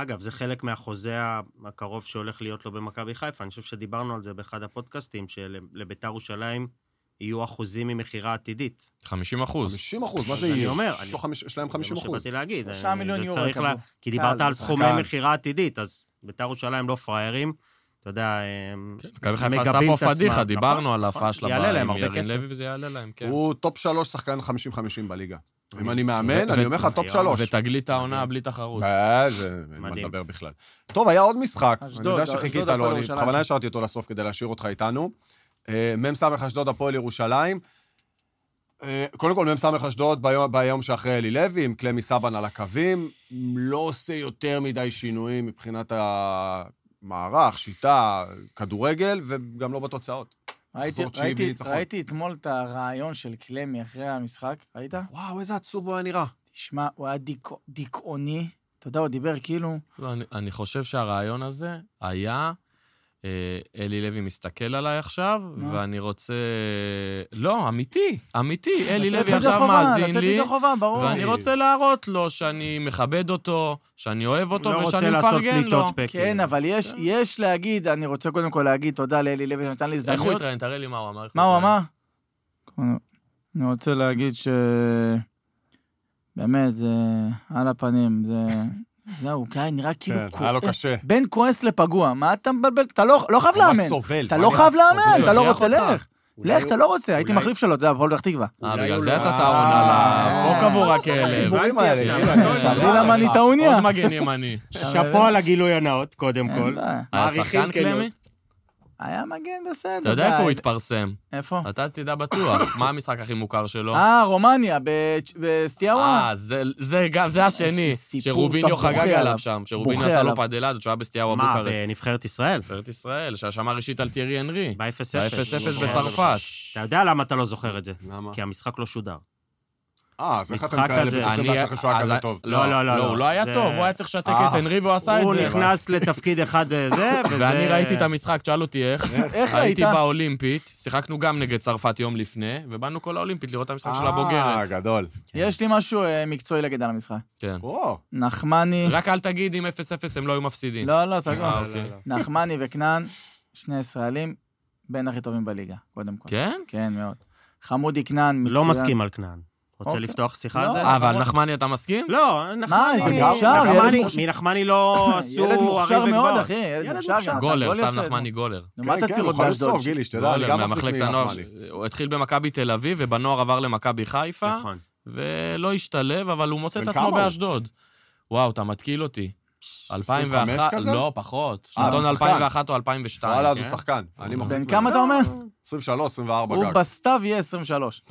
אגב, זה חלק מהחוזה הקרוב שהולך להיות לו במכבי חיפה. אני חושב שדיברנו על זה באחד הפודקאסטים, שלביתר ירושלים יהיו אחוזים ממחירה עתידית. חמישים אחוז. חמישים אחוז, מה זה אני יהיה? אומר, יש לו חמש- יש להם חמישים זה מה אחוז. שבאתי להגיד. שלושה מיליון זה יורו צריך יקבלו. לה- כי דיברת קל, על זה סכומי שחקן. מחירה עתידית, אז ביתר ירושלים לא פראיירים. אתה יודע, הם מכבי חיפה עשתה מגבים פה את עצמם. פדיחה, נכון, דיברנו על נכון. ההפעה שלה יעלה להם עם הרבה ירין כסף. לוי, וזה יעלה להם, כן. הוא טופ שלוש שחקן חמישים חמישים בליגה. אם אני מסכים. מאמן, ו- אני אומר לך טופ ו- שלוש. ותגלית העונה בלי תחרות. אה, זה, אין מה מדהים. לדבר בכלל. טוב, היה עוד משחק. אני אשדוד, יודע אשדוד, שחיכית הפועל לו, אני ירושלים. בכוונה השארתי אותו לסוף כדי להשאיר אותך איתנו. אה, מ"ס אשדוד הפועל ירושלים. אה, קודם כל, מ"ס אשדוד ביום, ביום שאחרי אלי לוי, עם קלמי סבן על הקווים, לא עושה יותר מדי שינויים מבחינת המערך, שיטה, כדורגל, וגם לא בתוצאות. ראיתי, מחזור תשיעי ראיתי, בלי ניצחון. ראיתי אתמול את הרעיון של קלמי אחרי המשחק, ראית? וואו, איזה עצוב הוא היה נראה. תשמע, הוא היה דיק, דיכאוני, אתה יודע, הוא דיבר כאילו... לא, אני, אני חושב שהרעיון הזה היה, אה, אלי לוי מסתכל עליי עכשיו, נו. ואני רוצה... לא, אמיתי, אמיתי. אלי לצאת לוי ידי עכשיו חובה, מאזין לצאת לי, ידי חובה, ברור. ואני רוצה להראות לו שאני מכבד אותו, שאני אוהב אותו, לא רוצה ושאני לעשות מפרגן לו. פליטות פה. כן, אבל יש, יש להגיד, אני רוצה קודם כל להגיד תודה לאלי לוי שנתן לי איך הוא הזדמנות. התראיין? תראה לי מה הוא אמר. איך מה הוא התראיין. אמר? אני רוצה להגיד ש... באמת, זה על הפנים, זה... זהו, כן, נראה כאילו... כן, כועס- היה לו קשה. בין כועס לפגוע, מה אתה מבלבל? אתה לא לא חייב ממש לאמן. סובל. אתה מה לא נראה חייב סובל? לאמן, אתה לא הכריח רוצה, אותך. לך. אולי לך, הוא- אתה לא רוצה, הייתי אולי- מחליף שלו, אתה יודע, הפועל פתח תקווה. אה, אולי בגלל הוא זה לא- אתה צהרון עליו. פה קבור הכלב. החיבורים האלה, עכשיו, הנה, גדול. תביא למה אני טעוניה. עוד מגן ימני. שאפו על הגילוי הנאות, קודם אין כל. בעיה. היה מעריכים שחקן כנות. קלמי? היה מגן בסדר. אתה יודע איפה די. הוא התפרסם? איפה? אתה תדע בטוח. מה המשחק הכי מוכר שלו? אה, רומניה, ב- בסטיאבה. אה, זה- זה גם, זה השני, איזה סיפור, שרוביניו אתה בוכה חגג עליו עליו. שם, שרוביניו בוכה עשה לו עליו. פאדלד, שהוא היה בסטיאבה מה, בוקרשט. בנבחרת ישראל? נבחרת ישראל, שהשמר ראשית על תיארי אנרי. ב-אפס ב-אפס אפס. אפס בצרפת. אתה יודע למה אתה לא זוכר את זה? למה? כי המשחק לא שודר. אה, אז איך אתם משחק כאלה כזה. בטוחים בעצמכם שהוא היה אז- כזה טוב? לא, לא, לא, לא, הוא לא. לא היה זה- טוב, הוא היה צריך לשתק אה. את אנרי והוא עשה את הוא זה. נכנס לתפקיד אחד אה, זה, וזה... ואני ראיתי את המשחק, שאל אותי איך. איך הייתי ראית? באולימפית, שיחקנו גם נגד צרפת יום לפני, ובאנו כל האולימפית לראות את המשחק של אה, הבוגרת. גדול. יש לי משהו אה, מקצועי להגיד על המשחק. כן. או, נחמני... רק אל תגיד אם אפס אפס הם לא היו מפסידים. לא, לא, סגור. אה, אוקיי. נחמני וכנען, שני ישראלים, בין הכי טובים בליגה, קודם כל. כן? כן, מאוד. חמודי כנען, מצוין. לא מסכים על כנען. רוצה אוקיי. לפתוח שיחה לא, על זה? אה, אבל נחמני אתה מסכים? לא, נחמני... זה מוכשר, נחמני- ילד מוכשר. מנחמני לא עשו... ילד מוכשר הרים מאוד, וגבעות. אחי, ילד ילד מוכשר. מוכשר. גם, גולר, גול סתם יפה. נחמני גולר. נו, מה אתה צריך הוא עוד חלוץ באשדוד? טוב, גילי, שתדע, אני גולר, גם מחזיק מהמחלקת הנוער. מנחמני. הוא התחיל במכבי תל אביב, ובנוער עבר למכבי חיפה, נכון. ולא השתלב, אבל הוא מוצא את בן עצמו כמה הוא? באשדוד. וואו, אתה מתקיל אותי. אלפיים ואחת, עשרים וחמש כזה? לא, פחות. אה, שנתון הוא אלפיים שחקן. ואחת או אלפיים ושתיים. וואלה, אז הוא כן? שחקן. אני מחזיק בן ממנו. כמה אתה אומר? עשרים ושלוש, עשרים וארבע הוא גג. בסתיו יהיה עשרים ושלוש.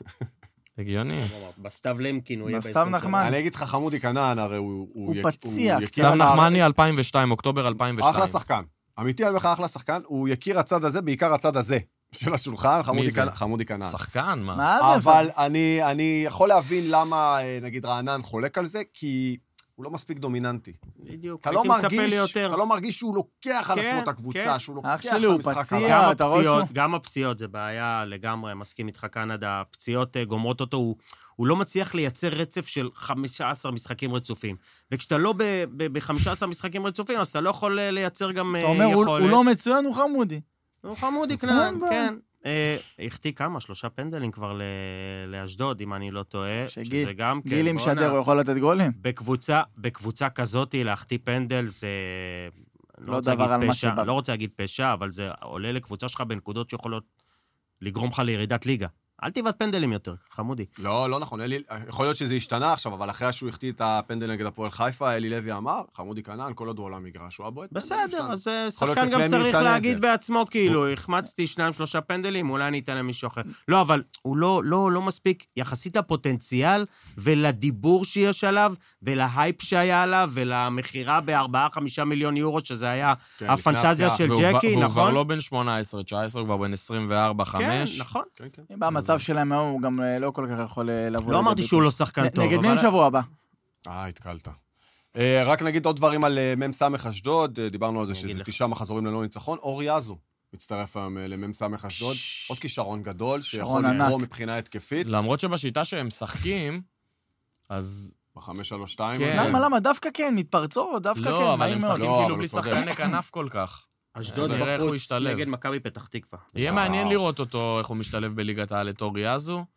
הגיוני. בסתיו למקין הוא יהיה בסתיו ב-עשרים ושלוש. נחמני. אני אגיד לך, חמודי כנען, הרי הוא... הוא יק- פציע יקיר קצת. סתם המערכת. נחמני אלפיים ושתיים, אוקטובר אלפיים ושתיים. אחלה שחקן. אמיתי, אני אומר לך, אחלה שחקן. הוא יקיר הצד הזה, בעיקר הצד הזה של השולחן, חמודי זה? כנען- חמודי כנען. שחקן, מה? מה זה? אבל אני, אני יכול להבין למה, אה, נגיד, רענן חולק על זה, כי הוא לא מספיק דומיננטי. בדיוק. אתה לא הייתי מצפה מרגיש, ליותר. אתה לא מרגיש שהוא לוקח על כן, עצמו את הקבוצה, כן. שהוא לוקח אח את שלי, הוא המשחק פציע. עליו. גם אתה רואה הפציעות, שהוא- גם הפציעות, זה בעיה לגמרי, מסכים איתך קנדה, הפציעות אה, גומרות אותו, הוא, הוא לא מצליח לייצר רצף של חמישה עשר משחקים רצופים. וכשאתה לא ב-חמישה עשר משחקים רצופים, אז אתה לא יכול אה, לייצר גם אה, אתה יכולת. אומר, הוא הוא לא מצוין, הוא חמודי. הוא חמודי כנען, אין בעיה. כן. אה, החטיא כמה? שלושה פנדלים כבר ל- לאשדוד, אם אני לא טועה. שגיל- שזה גם כן, גילי בואנה. משדר, הוא יכול לתת גולים? בקבוצה, בקבוצה כזאת, להחטיא פנדל זה... אני לא רוצה דבר להגיד על מה פשע, שבא. לא רוצה להגיד פשע, אבל זה עולה לקבוצה שלך בנקודות שיכולות לגרום לך לירידת ליגה. אל תיבד פנדלים יותר, חמודי. לא, לא נכון. אלי, יכול להיות שזה השתנה עכשיו, אבל אחרי שהוא החטיא את הפנדל נגד הפועל חיפה, אלי לוי אמר, חמודי כנען, כל עוד הוא עולה מגרש, הוא הבועט. בסדר, אז אה, יכול להיות שחקן גם שקלמי צריך ישתנה את להגיד זה. בעצמו, כאילו, החמצתי שניים, שלושה פנדלים, אולי אני אתן למישהו אחר. לא, אבל הוא לא, לא, לא מספיק, יחסית לפוטנציאל ולדיבור שיש עליו, ולהייפ שהיה עליו, ולמחירה בארבעה, חמישה מיליון יורו, שזה היה כן, הפנטזיה לפני של והוא כבר- ג'קי, והוא כבר נכון? לא בן שמונה עשרה תשע עשרה, הוא כבר בן עשרים וארבע כן, חמש. נכון. כן, כן. במצב שלהם היום הוא גם אה, לא כל כך יכול אה, לבוא... לא אמרתי לידי שהוא ביטוי. לא שחקן נ- טוב, נגד מי הם אבל... שבוע הבא? אה, התקלת. אה, רק נגיד עוד דברים על אה, מ"ס אשדוד, אה, דיברנו על זה אני אגיד שזה לך. תשעה מחזורים ללא ניצחון. אור יזו מצטרף היום אה, למ"ס אשדוד, עוד כישרון גדול, שיכול כישרון ענק. לתרום מבחינה התקפית. למרות שבשיטה שהם משחקים, אז בחמש שלוש שתיים. כן. למה, למה? דווקא כן, מתפרצות, דווקא כן. לא, אבל הם מאוד. משחקים לא, כאילו אבל בלי הוא צודק. שחקני כנף כל כך. אשדוד נראה איך הוא בחוץ ישתלב. נגד מכבי פתח תקווה. יהיה וואו. מעניין לראות אותו, איך הוא משתלב בליגת העל את אורי אזו.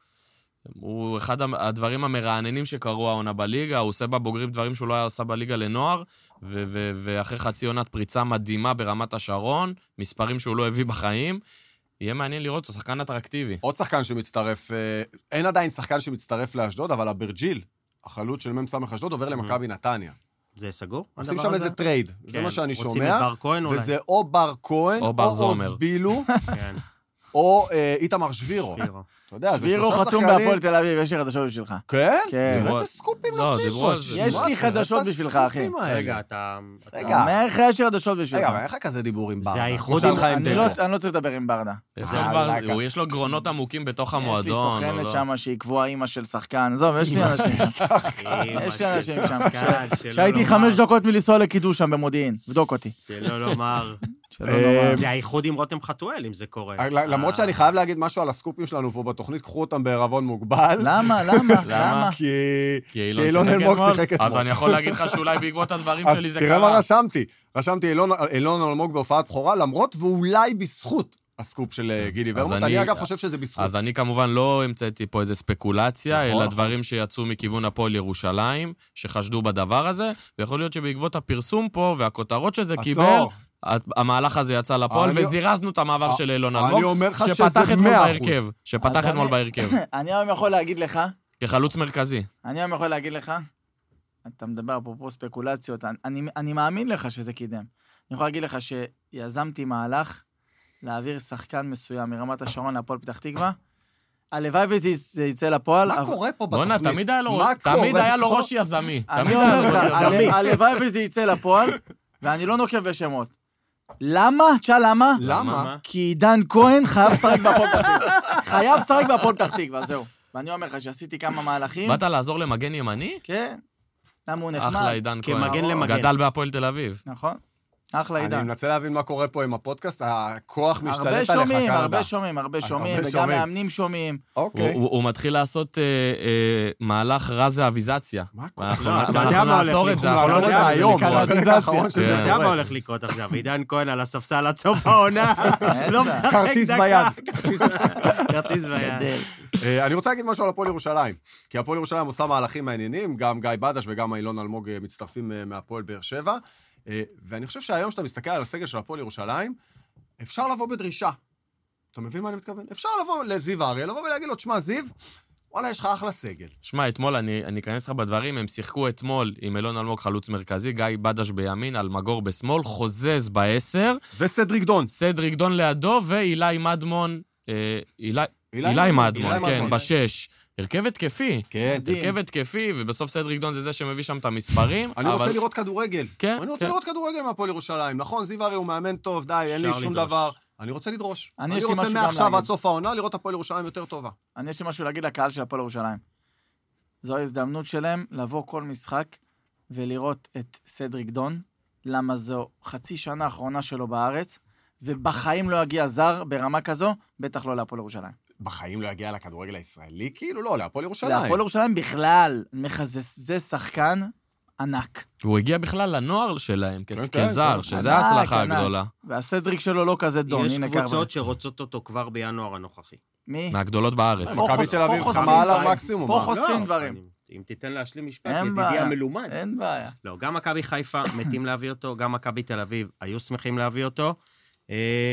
הוא אחד הדברים המרעננים שקרו העונה בליגה, הוא עושה בבוגרים דברים שהוא לא היה עושה בליגה לנוער, ו- ו- ואחרי חצי עונת פריצה מדהימה ברמת השרון, מספרים שהוא לא הביא בחיים, יהיה מעניין לראות אותו, שחקן אטרקטיבי. עוד שחקן שמצטרף, אה, אין עדיין שחקן שמצטרף לאשדוד, אבל אברג'יל, החלוץ של מ"ס אשדוד, עובר למכבי נתניה. זה סגור? עושים הדבר שם הזה? איזה טרייד, זה כן, מה שאני רוצים שומע. את בר כהן אולי. וזה או בר כהן, או או בר זומר. אוזבילו, כן, או אה, איתמר שבירו. שבירו. אתה יודע, זה שבירו שלושה חתום שחקנים. בהפועל תל אביב, יש לי חדשות בשבילך. כן? כן. תראה דיברו- איזה סקופים לא, נותנים דיברו פה. על זה. יש תשמע, לי תראה חדשות את בשבילך, הסקופים אחי. האלה. רגע, אתה... רגע. אומר לך, יש לי חדשות בשבילך. רגע, אבל איך כזה דיבור עם ברדה? האיחוד כמו עם- שלך עם אני דלו. לא- אני לא צריך לדבר עם ברדה. יש לו אה, כבר- לק. הוא- יש לו גרונות עמוקים בתוך יש לי המועדון. הוא סוכנת לא- שם שהיא קבועה אימא של שחקן. עזוב, יש לי אנשים שם. יש לי אנשים שם. שהייתי חמש דקות מלנסוע לקידוש שם במודיעין. בדוק אותי. שלא לומר. שלא נורא. זה האיחוד עם רותם חתואל, אם זה קורה. למרות שאני חייב להגיד משהו על הסקופים שלנו פה בתוכנית, קחו אותם בערבון מוגבל. למה? למה? למה? כי כי אילון אילון שיחק אלמוג אתמול. שיחק אתמול. אז אני יכול להגיד לך שאולי בעקבות הדברים אז שלי זה תראה מה קרה. רשמתי. רשמתי אילון- אילון אלמוג בהופעת בכורה, למרות ואולי בזכות הסקופ של אה, גילי ורמוט. אני- אני אגב חושב שזה בזכות. אז אני כמובן לא המצאתי פה איזה ספקולציה, נכון, אלא נכון. דברים שיצאו מכיוון הפועל ירושלים, שחשדו בדבר הזה, ויכול להיות שבעקבות הפרסום פה והכותרות שזה קיבל, עצור. המהלך הזה יצא לפועל, אני- וזירזנו את המעבר של אילון אני אלמוג, אומר לך שפתח שזה אתמול מאה בהרכב. אחוז. שפתח אז אתמול אני- בהרכב. אני היום יכול להגיד לך, כחלוץ מרכזי. אני היום יכול להגיד לך, אתה מדבר פה פה ספקולציות, אני- אני, אני מאמין לך שזה קידם. אני יכול להגיד לך שיזמתי מהלך להעביר שחקן מסוים מרמת השרון להפועל פתח תקווה. הלוואי וזה זה יצא לפועל. מה אבל- קורה פה בוא'נה, בתוכנית? תמיד היה לו מה תמיד קורה היה לו פה? ראש יזמי. אני תמיד היה לו אומר לך, ראש יזמי. הל- הלוואי וזה יצא לפועל, ואני לא נוקב בשמות. למה? תשאל למה? למה? כי עידן כהן חייב לשחק בהפועל פתח תקווה. חייב לשחק בהפועל פתח תקווה, זהו. ואני אומר לך שעשיתי כמה מהלכים. באת לעזור למגן ימני? כן. למה הוא נחמד? אחלה עידן כהן. כמגן למגן. גדל בהפועל תל אביב. נכון. אחלה אני עידן. מנסה להבין מה קורה פה עם הפודקאסט, הכוח הרבה משתלט עליך שומעים, כאן הרבה הבא. שומעים, הרבה שומעים, הרבה וגם שומעים. מאמנים שומעים. אוקיי. הוא- הוא מתחיל לעשות אה, אה, מהלך רז האביזציה. מה קורה? ואנחנו לא, אתה יודע ואנחנו מה הולך נעצור את לקרות. זה. אנחנו אנחנו לא לא יודע נדע היום, זה בפרק קנדיזציה. האחרון שזה כן. אתה יודע מה קורה. הולך לקרות עכשיו, עידן כהן על הספסל עד סוף העונה, לא בטח. משחק כרטיס דקה. ביד. כרטיס ביד. גדל. אה, אני רוצה להגיד משהו על הפועל ירושלים, כי הפועל ירושלים עושה מהלכים מעניינים, גם גיא בדש וגם אילון אלמוג אה, מצטרפים אה, מהפועל באר שבע, אה, ואני חושב שהיום שאתה מסתכל על הסגל של הפועל ירושלים, אפשר לבוא בדרישה. אתה מבין מה אני מתכוון? אפשר לבוא לזיו אריה, לבוא ולהגיד לו, תשמע, זיו, וואלה, יש לך אחלה סגל. שמע, אתמול, אני, אני אכנס לך בדברים, הם שיחקו אתמול עם אילון אלמוג חלוץ מרכזי, גיא בדש בימין, אלמגור בשמאל, חוזז בעשר, וסדריק דון. סדריק דון לידו, ואילי מדמון, אה, אילי, אילי אילי מדמון, מדמון, אילי כן, מדמון. בשש. הרכב התקפי. כן, מדהים. הרכב התקפי, ובסוף סדריק דון זה זה שמביא שם את המספרים. אני רוצה אבל- לראות כדורגל. כן, אני רוצה כן. לראות כדורגל מהפועל ירושלים. נכון, זיו אריה הוא מאמן טוב, די, אין לי אפשר שום לדרוש. דבר. אני רוצה לדרוש. אני, אני יש לי רוצה משהו גם מעכשיו להגיד. עד סוף העונה לראות הפועל ירושלים יותר טובה. אני יש לי משהו להגיד לקהל של הפועל ירושלים. זו ההזדמנות שלהם לבוא כל משחק ולראות את סדריק דון, למה זו חצי שנה האחרונה שלו בארץ, ובחיים לא יגיע זר ברמה כזו, בטח לא להפועל ירושלים. בחיים לא יגיע לכדורגל הישראלי? כאילו לא, להפועל ירושלים. להפועל ירושלים בכלל, אני אומר לך, זה, זה שחקן ענק. הוא הגיע בכלל לנוער שלהם, כ- כן, כן, כזר, כן. שזה ענק, ההצלחה ענק. הגדולה. והסדריק שלו לא כזה דון, יש הנה קרבן. קבוצות שרוצות אותו כבר בינואר הנוכחי. מי? מהגדולות בארץ. פה מכבי חוש- תל אביב פה חושפים חמה עליו דברים. מקסימום. פה מה? חושפים לא, דברים. אני- אם תיתן להשלים משפט, אין ידידי בעיה. המלומד. אין בעיה. לא, גם מכבי חיפה מתים להביא אותו, גם מכבי תל אביב היו שמחים להביא אותו. אמ,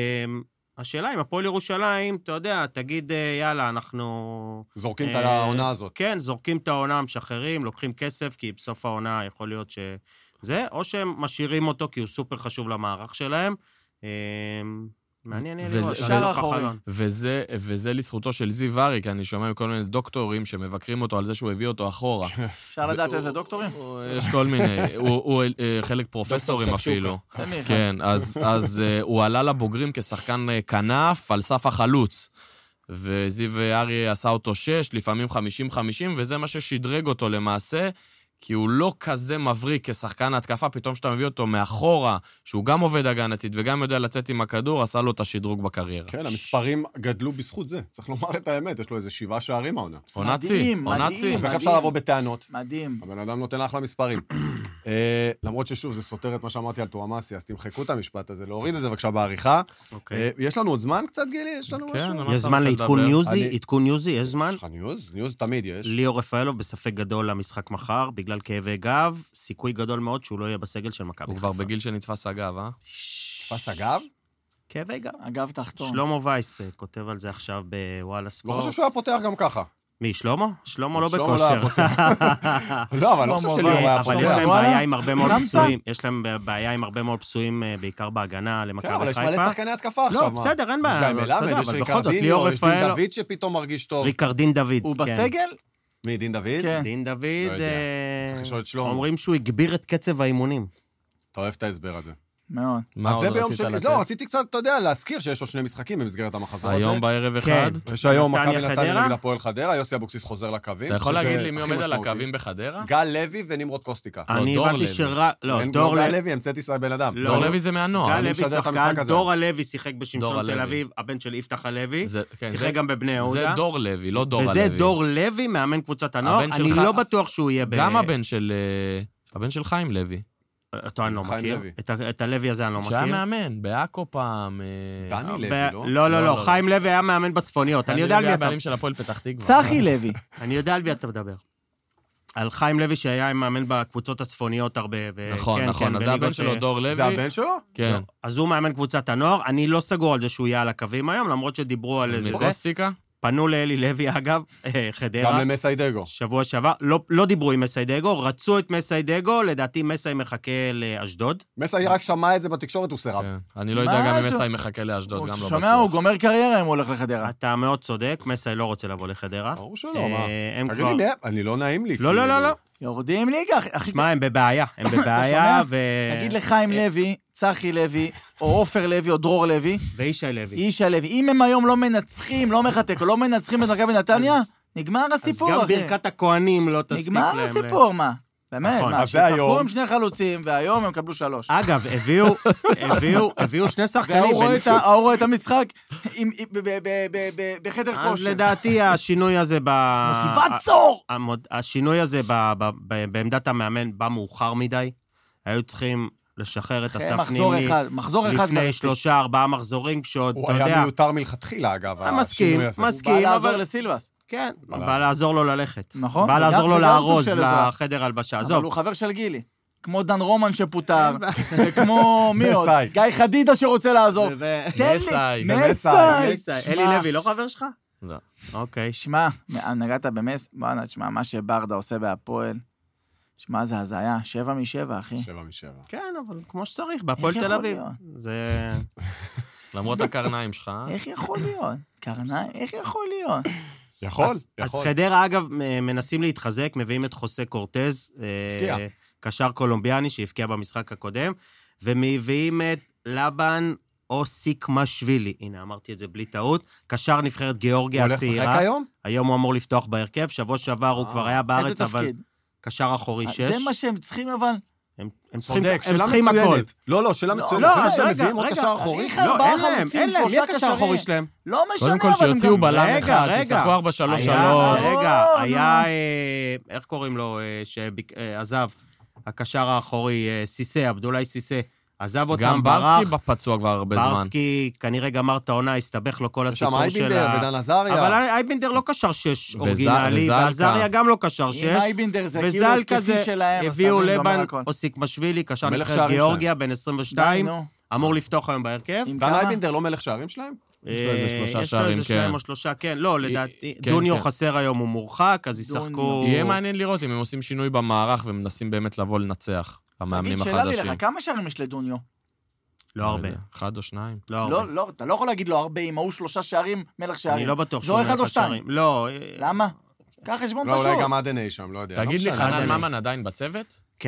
השאלה אם הפועל ירושלים, אתה יודע, תגיד, אה, יאללה, אנחנו... זורקים את אה, העונה הזאת. כן, זורקים את העונה, משחררים, לוקחים כסף, כי בסוף העונה יכול להיות שזה, או שהם משאירים אותו כי הוא סופר חשוב למערך שלהם. אמ, מעניין יהיה וזה- לראות. וזה- שער אחורי. החלון. וזה, וזה לזכותו של זיו ארי, כי אני שומע מכל מיני דוקטורים שמבקרים אותו על זה שהוא הביא אותו אחורה. אפשר לדעת והוא- איזה דוקטורים? הוא- יש כל מיני, הוא, הוא אה, חלק פרופסורים דוקטור אפילו. תן לי אחד. כן, אז, אז אה, הוא עלה לבוגרים כשחקן אה, כנף על סף החלוץ. וזיו ארי עשה אותו שש, לפעמים חמישים חמישים, וזה מה ששדרג אותו למעשה, כי הוא לא כזה מבריק כשחקן ההתקפה, פתאום שאתה מביא אותו מאחורה, שהוא גם עובד הגנתית וגם יודע לצאת עם הכדור, עשה לו את השדרוג בקריירה. כן, המספרים גדלו בזכות זה. צריך לומר את האמת, יש לו איזה שבעה שערים העונה. עונה צי, מדהים, עונה מדהים. צי. אז איך אפשר לבוא בטענות? מדהים. הבן אדם נותן אחלה מספרים. אה, למרות ששוב, זה סותר את מה שאמרתי על טורמאסי, אז תמחקו את המשפט הזה, להוריד את זה בבקשה בעריכה. אוקיי. אה, יש לנו עוד זמן קצת, גילי? יש לנו כן, משהו? מה יש אתה זמן רוצה לעדכון לדבר? ניוזי? אני- עדכון ניוזי, יש זמן? יש לך ניוז? ניוז תמיד יש. ליאור רפאלוב בספק גדול למשחק מחר, בגלל כאבי גב, סיכוי גדול מאוד שהוא לא יהיה בסגל של מכבי. הוא כבר חיפה. בגיל שנתפס הגב, אה? תפס אגב? כאבי גב. אגב תחתון. שלמה וייס אה, כותב על זה עכשיו בוואלה לא ספורט. חושב שהוא היה פותח גם ככה. מי, שלמה? שלמה לא שלמה לא היה בכושר. לא, אבל אני לא חושב שלמה שליאור היה וייס. אבל פותח. יש להם וואלה. בעיה עם הרבה מאוד רמת? פצועים. יש להם בעיה עם הרבה מאוד פצועים, אה, בעיקר בהגנה כן, למכבי אבל יש חיפה. מלא שחקני התקפה עכשיו. לא, מה? בסדר, אין בעיה. יש גם אבל אתה מלמד, יודע, יש אבל בכל זאת, ליאור ריקרדיניו, יש דין רפאלוב, דוד שפתאום מרגיש טוב. ריקרדין דוד. הוא כן. בסגל? מי, דין דוד? כן. דין דוד, יודע. אה, צריך לשאול את שלמה. אומרים שהוא הגביר את קצב האימונים. אתה אוהב את ההסבר הזה. מאוד. מה אז עוד זה ביום רצית שני. לתת? לא, רציתי קצת, אתה יודע, להזכיר שיש עוד שני משחקים במסגרת המחזור הזה. היום בערב כן. אחד. יש היום נתניה, מכבי נתניה חדרה? נגד הפועל חדרה, יוסי אבוקסיס חוזר לקווים. אתה יכול שזה להגיד לי מי הכי עומד על משמעותי. הקווים בחדרה? גל לוי ונמרוד קוסטיקה. אני דור הבנתי לוי. שרק... לא, אין דור גל לוי. לוי, המצאת ישראל בן אדם. לא. דור לוי זה מהנוער. גל אני לוי משדר את שחקן, המשחק הזה. דור הלוי שיחק דור בשמשון הלוי. תל אביב, הבן של יפתח הלוי, זה- כן, זה- שיחק גם בבני זה יהודה. דור לוי, לא דור הלוי. וזה דור לוי, מאמן קבוצת הנוער. הבן אני שלך- לא בטוח שהוא יהיה ב... גם הבן של... אה, הבן של חיים לוי. אותו אני לא זה חיים מכיר. לוי. את ה- את הלוי הזה אני לא שהיה מכיר. מאמן, בעכו פעם. אה, דני ב- לוי, לא? לא, לא, לא, לא, לא. חיים לוי היה מאמן בצפוניות. אני חיים יודע על לוי מי היה אתה... הבעלים של הפועל פתח תקווה. צחי לוי. אני יודע על מי אתה מדבר. על חיים לוי שהיה מאמן בקבוצות הצפוניות הרבה. ו- נכון, כן, נכון, כן, אז זה הבן בליגות, שלו, אה, דור לוי. זה הבן שלו? כן. אז הוא מאמן קבוצת הנוער. אני לא סגור על זה שהוא יהיה על הקווים היום, למרות שדיברו על איזה זה. מקוסטיקה? פנו לאלי לוי, אגב, אה, חדרה. גם למסיידגו. שבוע שעבר, לא, לא דיברו עם מסיידגו, רצו את מסיידגו, לדעתי מסי מחכה לאשדוד. מסי רק שמע את זה בתקשורת, הוא סירב. כן. אני לא מה יודע גם אם זה? מסי מחכה לאשדוד, הוא גם לא שומע, הוא בטוח. גומר קריירה אם הוא הולך לחדרה. אתה מאוד צודק, מסי לא רוצה לבוא לחדרה. ברור שלא, אה, מה? הם תגיד כבר... לי, מי- אני לא נעים לי. לא, לא, לא, לא. יורדים ליגה, אחי. שמע, הם בבעיה, הם בבעיה, שומע? ו... תגיד לחיים לוי, צחי לוי, או עופר לוי, או דרור לוי, וישי לוי. ישי לוי. אם הם היום לא מנצחים, לא מחתק, או לא מנצחים את מכבי נתניה, נגמר אז הסיפור, גם אחי. ברכת הכהנים לא תספיק להם. נגמר ל- הסיפור, מה? באמת, נכון. מה, אז זה היום. ששחקו עם שני חלוצים, והיום הם קבלו שלוש. אגב, הביאו, הביאו, הביאו שני שחקנים. והוא רואה בין- את ה- ההוא רואה את המשחק עם- עם- ב- ב- ב- ב- ב- בחדר אז כושר. לדעתי השינוי הזה ב... מוטיבצור! המוד- השינוי הזה ב- ב- ב- בעמדת המאמן בא מאוחר מדי. היו צריכים לשחרר את אחרי אסף מחזור נימני אחד, מחזור אחד. לפני כבר שלושה, ארבעה מחזורים, כשעוד, הוא אתה יודע... היה מיותר מלכתחילה, אגב, אני מסכים, השינוי הזה. מסכים. הוא בא לעזור אבל- לסילבס. כן, בא בא לעזור לו ללכת. נכון, בא וגם- לעזור לו וגם לארוז סוג של עזרה. לחדר הלבשה. אבל עזוב, הוא חבר של גילי. כמו דן רומן שפוטר, וכמו מי עוד? מסי. גיא חדידה שרוצה לעזור. ו- תן לי, מסי. מסי. אלי לוי לא חבר שלך? לא. אוקיי. שמע, נגעת במס, בואנה, תשמע, מה שברדה עושה בהפועל, שמע, זה הזיה, שבע משבע, אחי. שבע משבע. כן, אבל כמו שצריך, בהפועל איך תל יכול אביב. להיות? זה... למרות הקרניים שלך, אה? איך יכול להיות? קרניים, איך יכול להיות? יכול, אז, אז יכול. חדרה, אגב, מנסים להתחזק, מביאים את חוסה קורטז, הפקיע. אה, קשר קולומביאני שהפקיע במשחק הקודם, ומביאים את לבן או סיקמשווילי, הנה, אמרתי את זה בלי טעות, קשר נבחרת הוא גיאורגיה הולך לשחק הצעירה. היום? היום הוא אמור לפתוח בהרכב, שבוע שעבר הוא אה. כבר היה בארץ, איזה אבל תפקיד? קשר אחורי שש. זה מה שהם צריכים, אבל... הם, הם צריכים, צודק, הם שאלה צריכים הכל. מצוינת. לא, לא, שאלה מצוינת. לא, אחרי שהם רגע, מביאים עוד רגע, קשר אחורי. צריך לא, ארבעה אין להם, חלוצים, אין להם, מי שלושה הקשר קשרים. האחורי שלהם? לא משנה, קודם כל אבל הם שיוציאו גם- בלם רגע, אחד, רגע. ישחקו ארבע שלוש היה, שלוש. רגע, לא, היה, לא. אה, איך קוראים לו, אה, שעזב, הקשר האחורי, אה, סיסה, עבדולאי סיסה, עזב אותם, גם ברח. ברסקי פצוע כבר הרבה זמן. ברסקי כנראה גמר את העונה, הסתבך לו כל יש שם הסיפור של אייבינדר ה... ודן עזריה. אבל אייבינדר לא קשר שש וז- אורגינלי, וזלקה. ועזריה גם לא קשר עם שש. אייבינדר זה כאילו וזל התקפי כזה, שלהם. אז הביאו אתה מבין, גומר לבן הכל. אוסיקמשווילי, קשר מלך נבחרת שערים גיאורגיה, בן עשרים די, ושתיים, נו. אמור לפתוח היום בהרכב. עם דן כמה? אייבינדר לא מלך שערים שלהם? יש לו איזה שלושה אה, יש לו שערים, איזה שניים כן. או שלושה, כן. לא, לדעתי, כן, דוניו כן. חסר היום, הוא מורחק, אז ישחקו... יהיה מעניין לראות אם הם עושים שינוי במערך ומנסים באמת לבוא לנצח, המאמנים תגיד, שאלה לי החדשים. לך, כמה שערים יש לדוניו? לא הרבה. יודע, אחד או שניים. לא הרבה. לא, לא, אתה לא יכול להגיד לו הרבה, אם ההוא שלושה שערים, מלך שערים. אני לא בטוח זו שהוא אחד או מלך שתיים? השערים. לא. אה, למה? קח חשבון לא, פשוט. אולי גם עדן אי שם, לא יודע. תגיד לא לי, משנה. חנן עדיין. ממן עדיין בצוות? כן.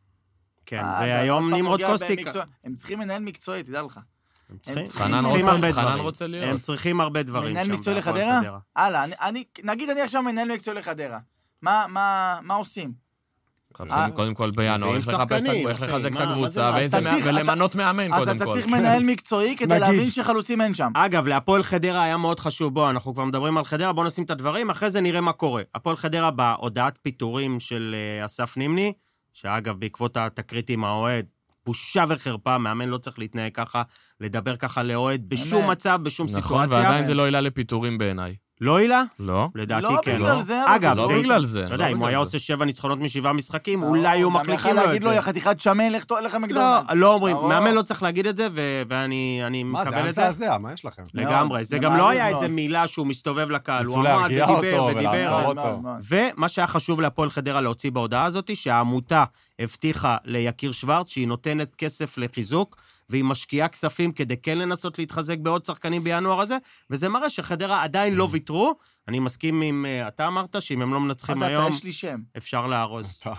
כן, אה, אתה והיום עוד פעם נמרוד נוגע קוסטיק. במקצוע. הם צריכים מנהל מקצועי, תדע לך. הם צריכים- צריכים- הם חנן צריכים רוצה- הרבה חנן דברים. רוצה להיות. הם צריכים הרבה דברים מנהל שם מקצועי בהפועל לחדרה? חדרה. הלאה, אני- אני, נגיד אני עכשיו מנהל מקצועי לחדרה. מה, מה, מה עושים? מחפשים קודם כל בינואר, איך לחזק את הקבוצה, מה- ולמנות מאמן אז קודם אתה כל. צריך מנהל מקצועי כדי נגיד. להבין שחלוצים אין שם. אגב, להפועל חדרה היה מאוד חשוב, בוא, אנחנו כבר מדברים על חדרה, בוא נשים את הדברים, אחרי זה נראה מה קורה. הפועל חדרה בהודעת פיטורים של uh, אסף נימני, שאגב, בעקבות התקרית עם האוהד, בושה וחרפה, מאמן לא צריך להתנהג ככה, לדבר ככה לאוהד, בשום אמת. מצב, בשום נכון, סיטואציה. ועדיין זה לא עילה לפיטורים בעיניי. לא הילה? לא. לדעתי לא כן. בגלל זה, אבל אגב, לא זה- בגלל זה. אתה יודע, לא אם הוא היה בגלל עושה שבע ניצחונות משבעה משחקים, לא, אולי היו גם מקליטים יכול לו את להגיד לו, זה. יא חתיכת שמן, לך לך לא, מקדונלדס. לא אומרים, ברור. מאמן לא צריך להגיד את זה, ו- ואני אני מה, זה מקבל היה את זה. מזעזע, מה יש לכם? לגמרי. זה זה גם לא מעליב היה מאוד. איזה מילה שהוא מסתובב לקהל, הוא ניסו עמד להרגיע ודיבר אותו ודיבר. ולעצור מאוד, אותו. מאוד, מאוד. ומה שהיה חשוב להפועל חדרה להוציא בהודעה הזאת, שהעמותה הבטיחה ליקיר שוורץ שהיא נותנת כסף לחיזוק, והיא משקיעה כספים כדי כן לנסות להתחזק בעוד שחקנים בינואר הזה, וזה מראה שחדרה עדיין לא ויתרו. אני מסכים עם, אה, אתה אמרת, שאם הם לא מנצחים אז אתה, היום, יש לי שם. אפשר לארוז. אתה.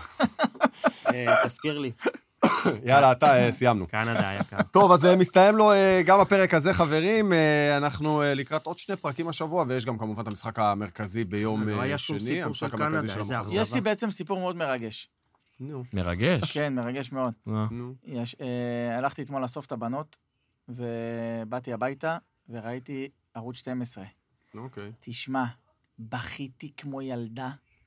אה, תזכיר לי. יאללה, אתה, אה, סיימנו. קנדה היה כאן. טוב, אז אה, מסתיים לו אה, גם הפרק הזה, חברים. אה, אנחנו אה, לקראת עוד שני פרקים השבוע, ויש גם כמובן את המשחק המרכזי ביום לא אה, היה שום שני. סיפור המשחק של המרכזי קנדה, של איזה המחזור. יש לי בעצם סיפור מאוד מרגש. נו, מרגש. כן, מרגש מאוד. אה. נו. יש, אה, הלכתי אתמול לאסוף את הבנות, ובאתי הביתה, וראיתי ערוץ שתים עשרה. אוקיי. תשמע, בכיתי כמו ילדה,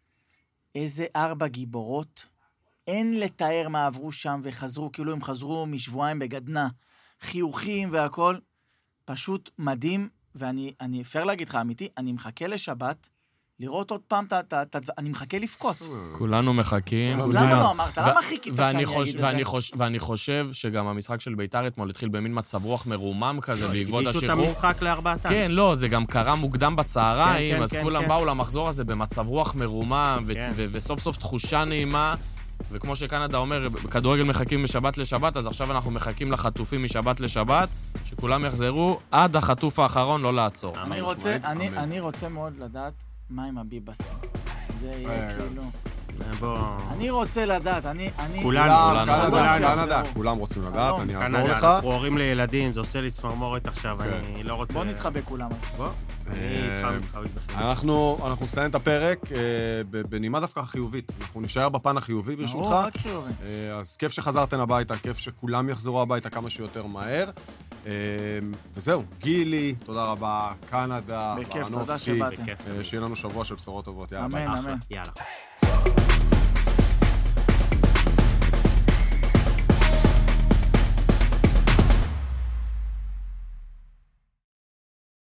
איזה ארבע גיבורות, אין לתאר מה עברו שם, וחזרו, כאילו הם חזרו משבועיים בגדנה, חיוכים והכל, פשוט מדהים, ואני, אני, פייר להגיד לך, אמיתי, אני מחכה לשבת, לראות עוד פעם, ת, ת, ת, אני מחכה לבכות. כולנו מחכים. אז כולנו. למה לא אמרת? למה חיכית שאני ואני אגיד חוש- את זה? ואני חוש- ואני חושב שגם המשחק של ביתר אתמול התחיל במין מצב רוח מרומם כזה בעקבות הגישו את השחרור. המשחק לארבעתם. כן, לא, זה גם קרה מוקדם בצהריים, כן, כן, אז כן, כולם כן. באו למחזור הזה במצב רוח מרומם, ו- כן. ו- וסוף סוף תחושה נעימה, וכמו שקנדה אומר, בכדורגל מחכים משבת לשבת, אז עכשיו אנחנו מחכים לחטופים משבת לשבת, שכולם יחזרו עד החטוף האחרון לא לעצור. אני רוצה, משמעית, אני, אמן. אני רוצה מאוד לדעת מה עם הביבסים. זה יהיה רגע. כאילו... בוא... אני רוצה לדעת, אני... אני... כולנו, כולם, כולנו. קנדה, כולנו. קנדה, כולם רוצים לדעת, שלום. אני אעזור קנדה, לך. אנחנו הורים לילדים, זה עושה לי צמרמורת עכשיו, כן. אני לא רוצה... בוא נתחבק כולם. בוא. אני אה, איתך מתחבק בכלל. אנחנו אנחנו נסיים את הפרק אה, ב- בנימה דווקא חיובית. אנחנו נשאר בפן החיובי ברשותך. ברור, רק חיובי. אה, אז כיף שחזרתם הביתה, כיף שכולם יחזרו הביתה כמה שיותר מהר. אה, וזהו, גילי, תודה רבה, קנדה, בכיף, תודה ברנובסקי. שבאתם. בכיף. אה, שיהיה לנו שבוע של בשורות טובות. יאללה, אמן, ביי. אמן. אחלה, יאללה.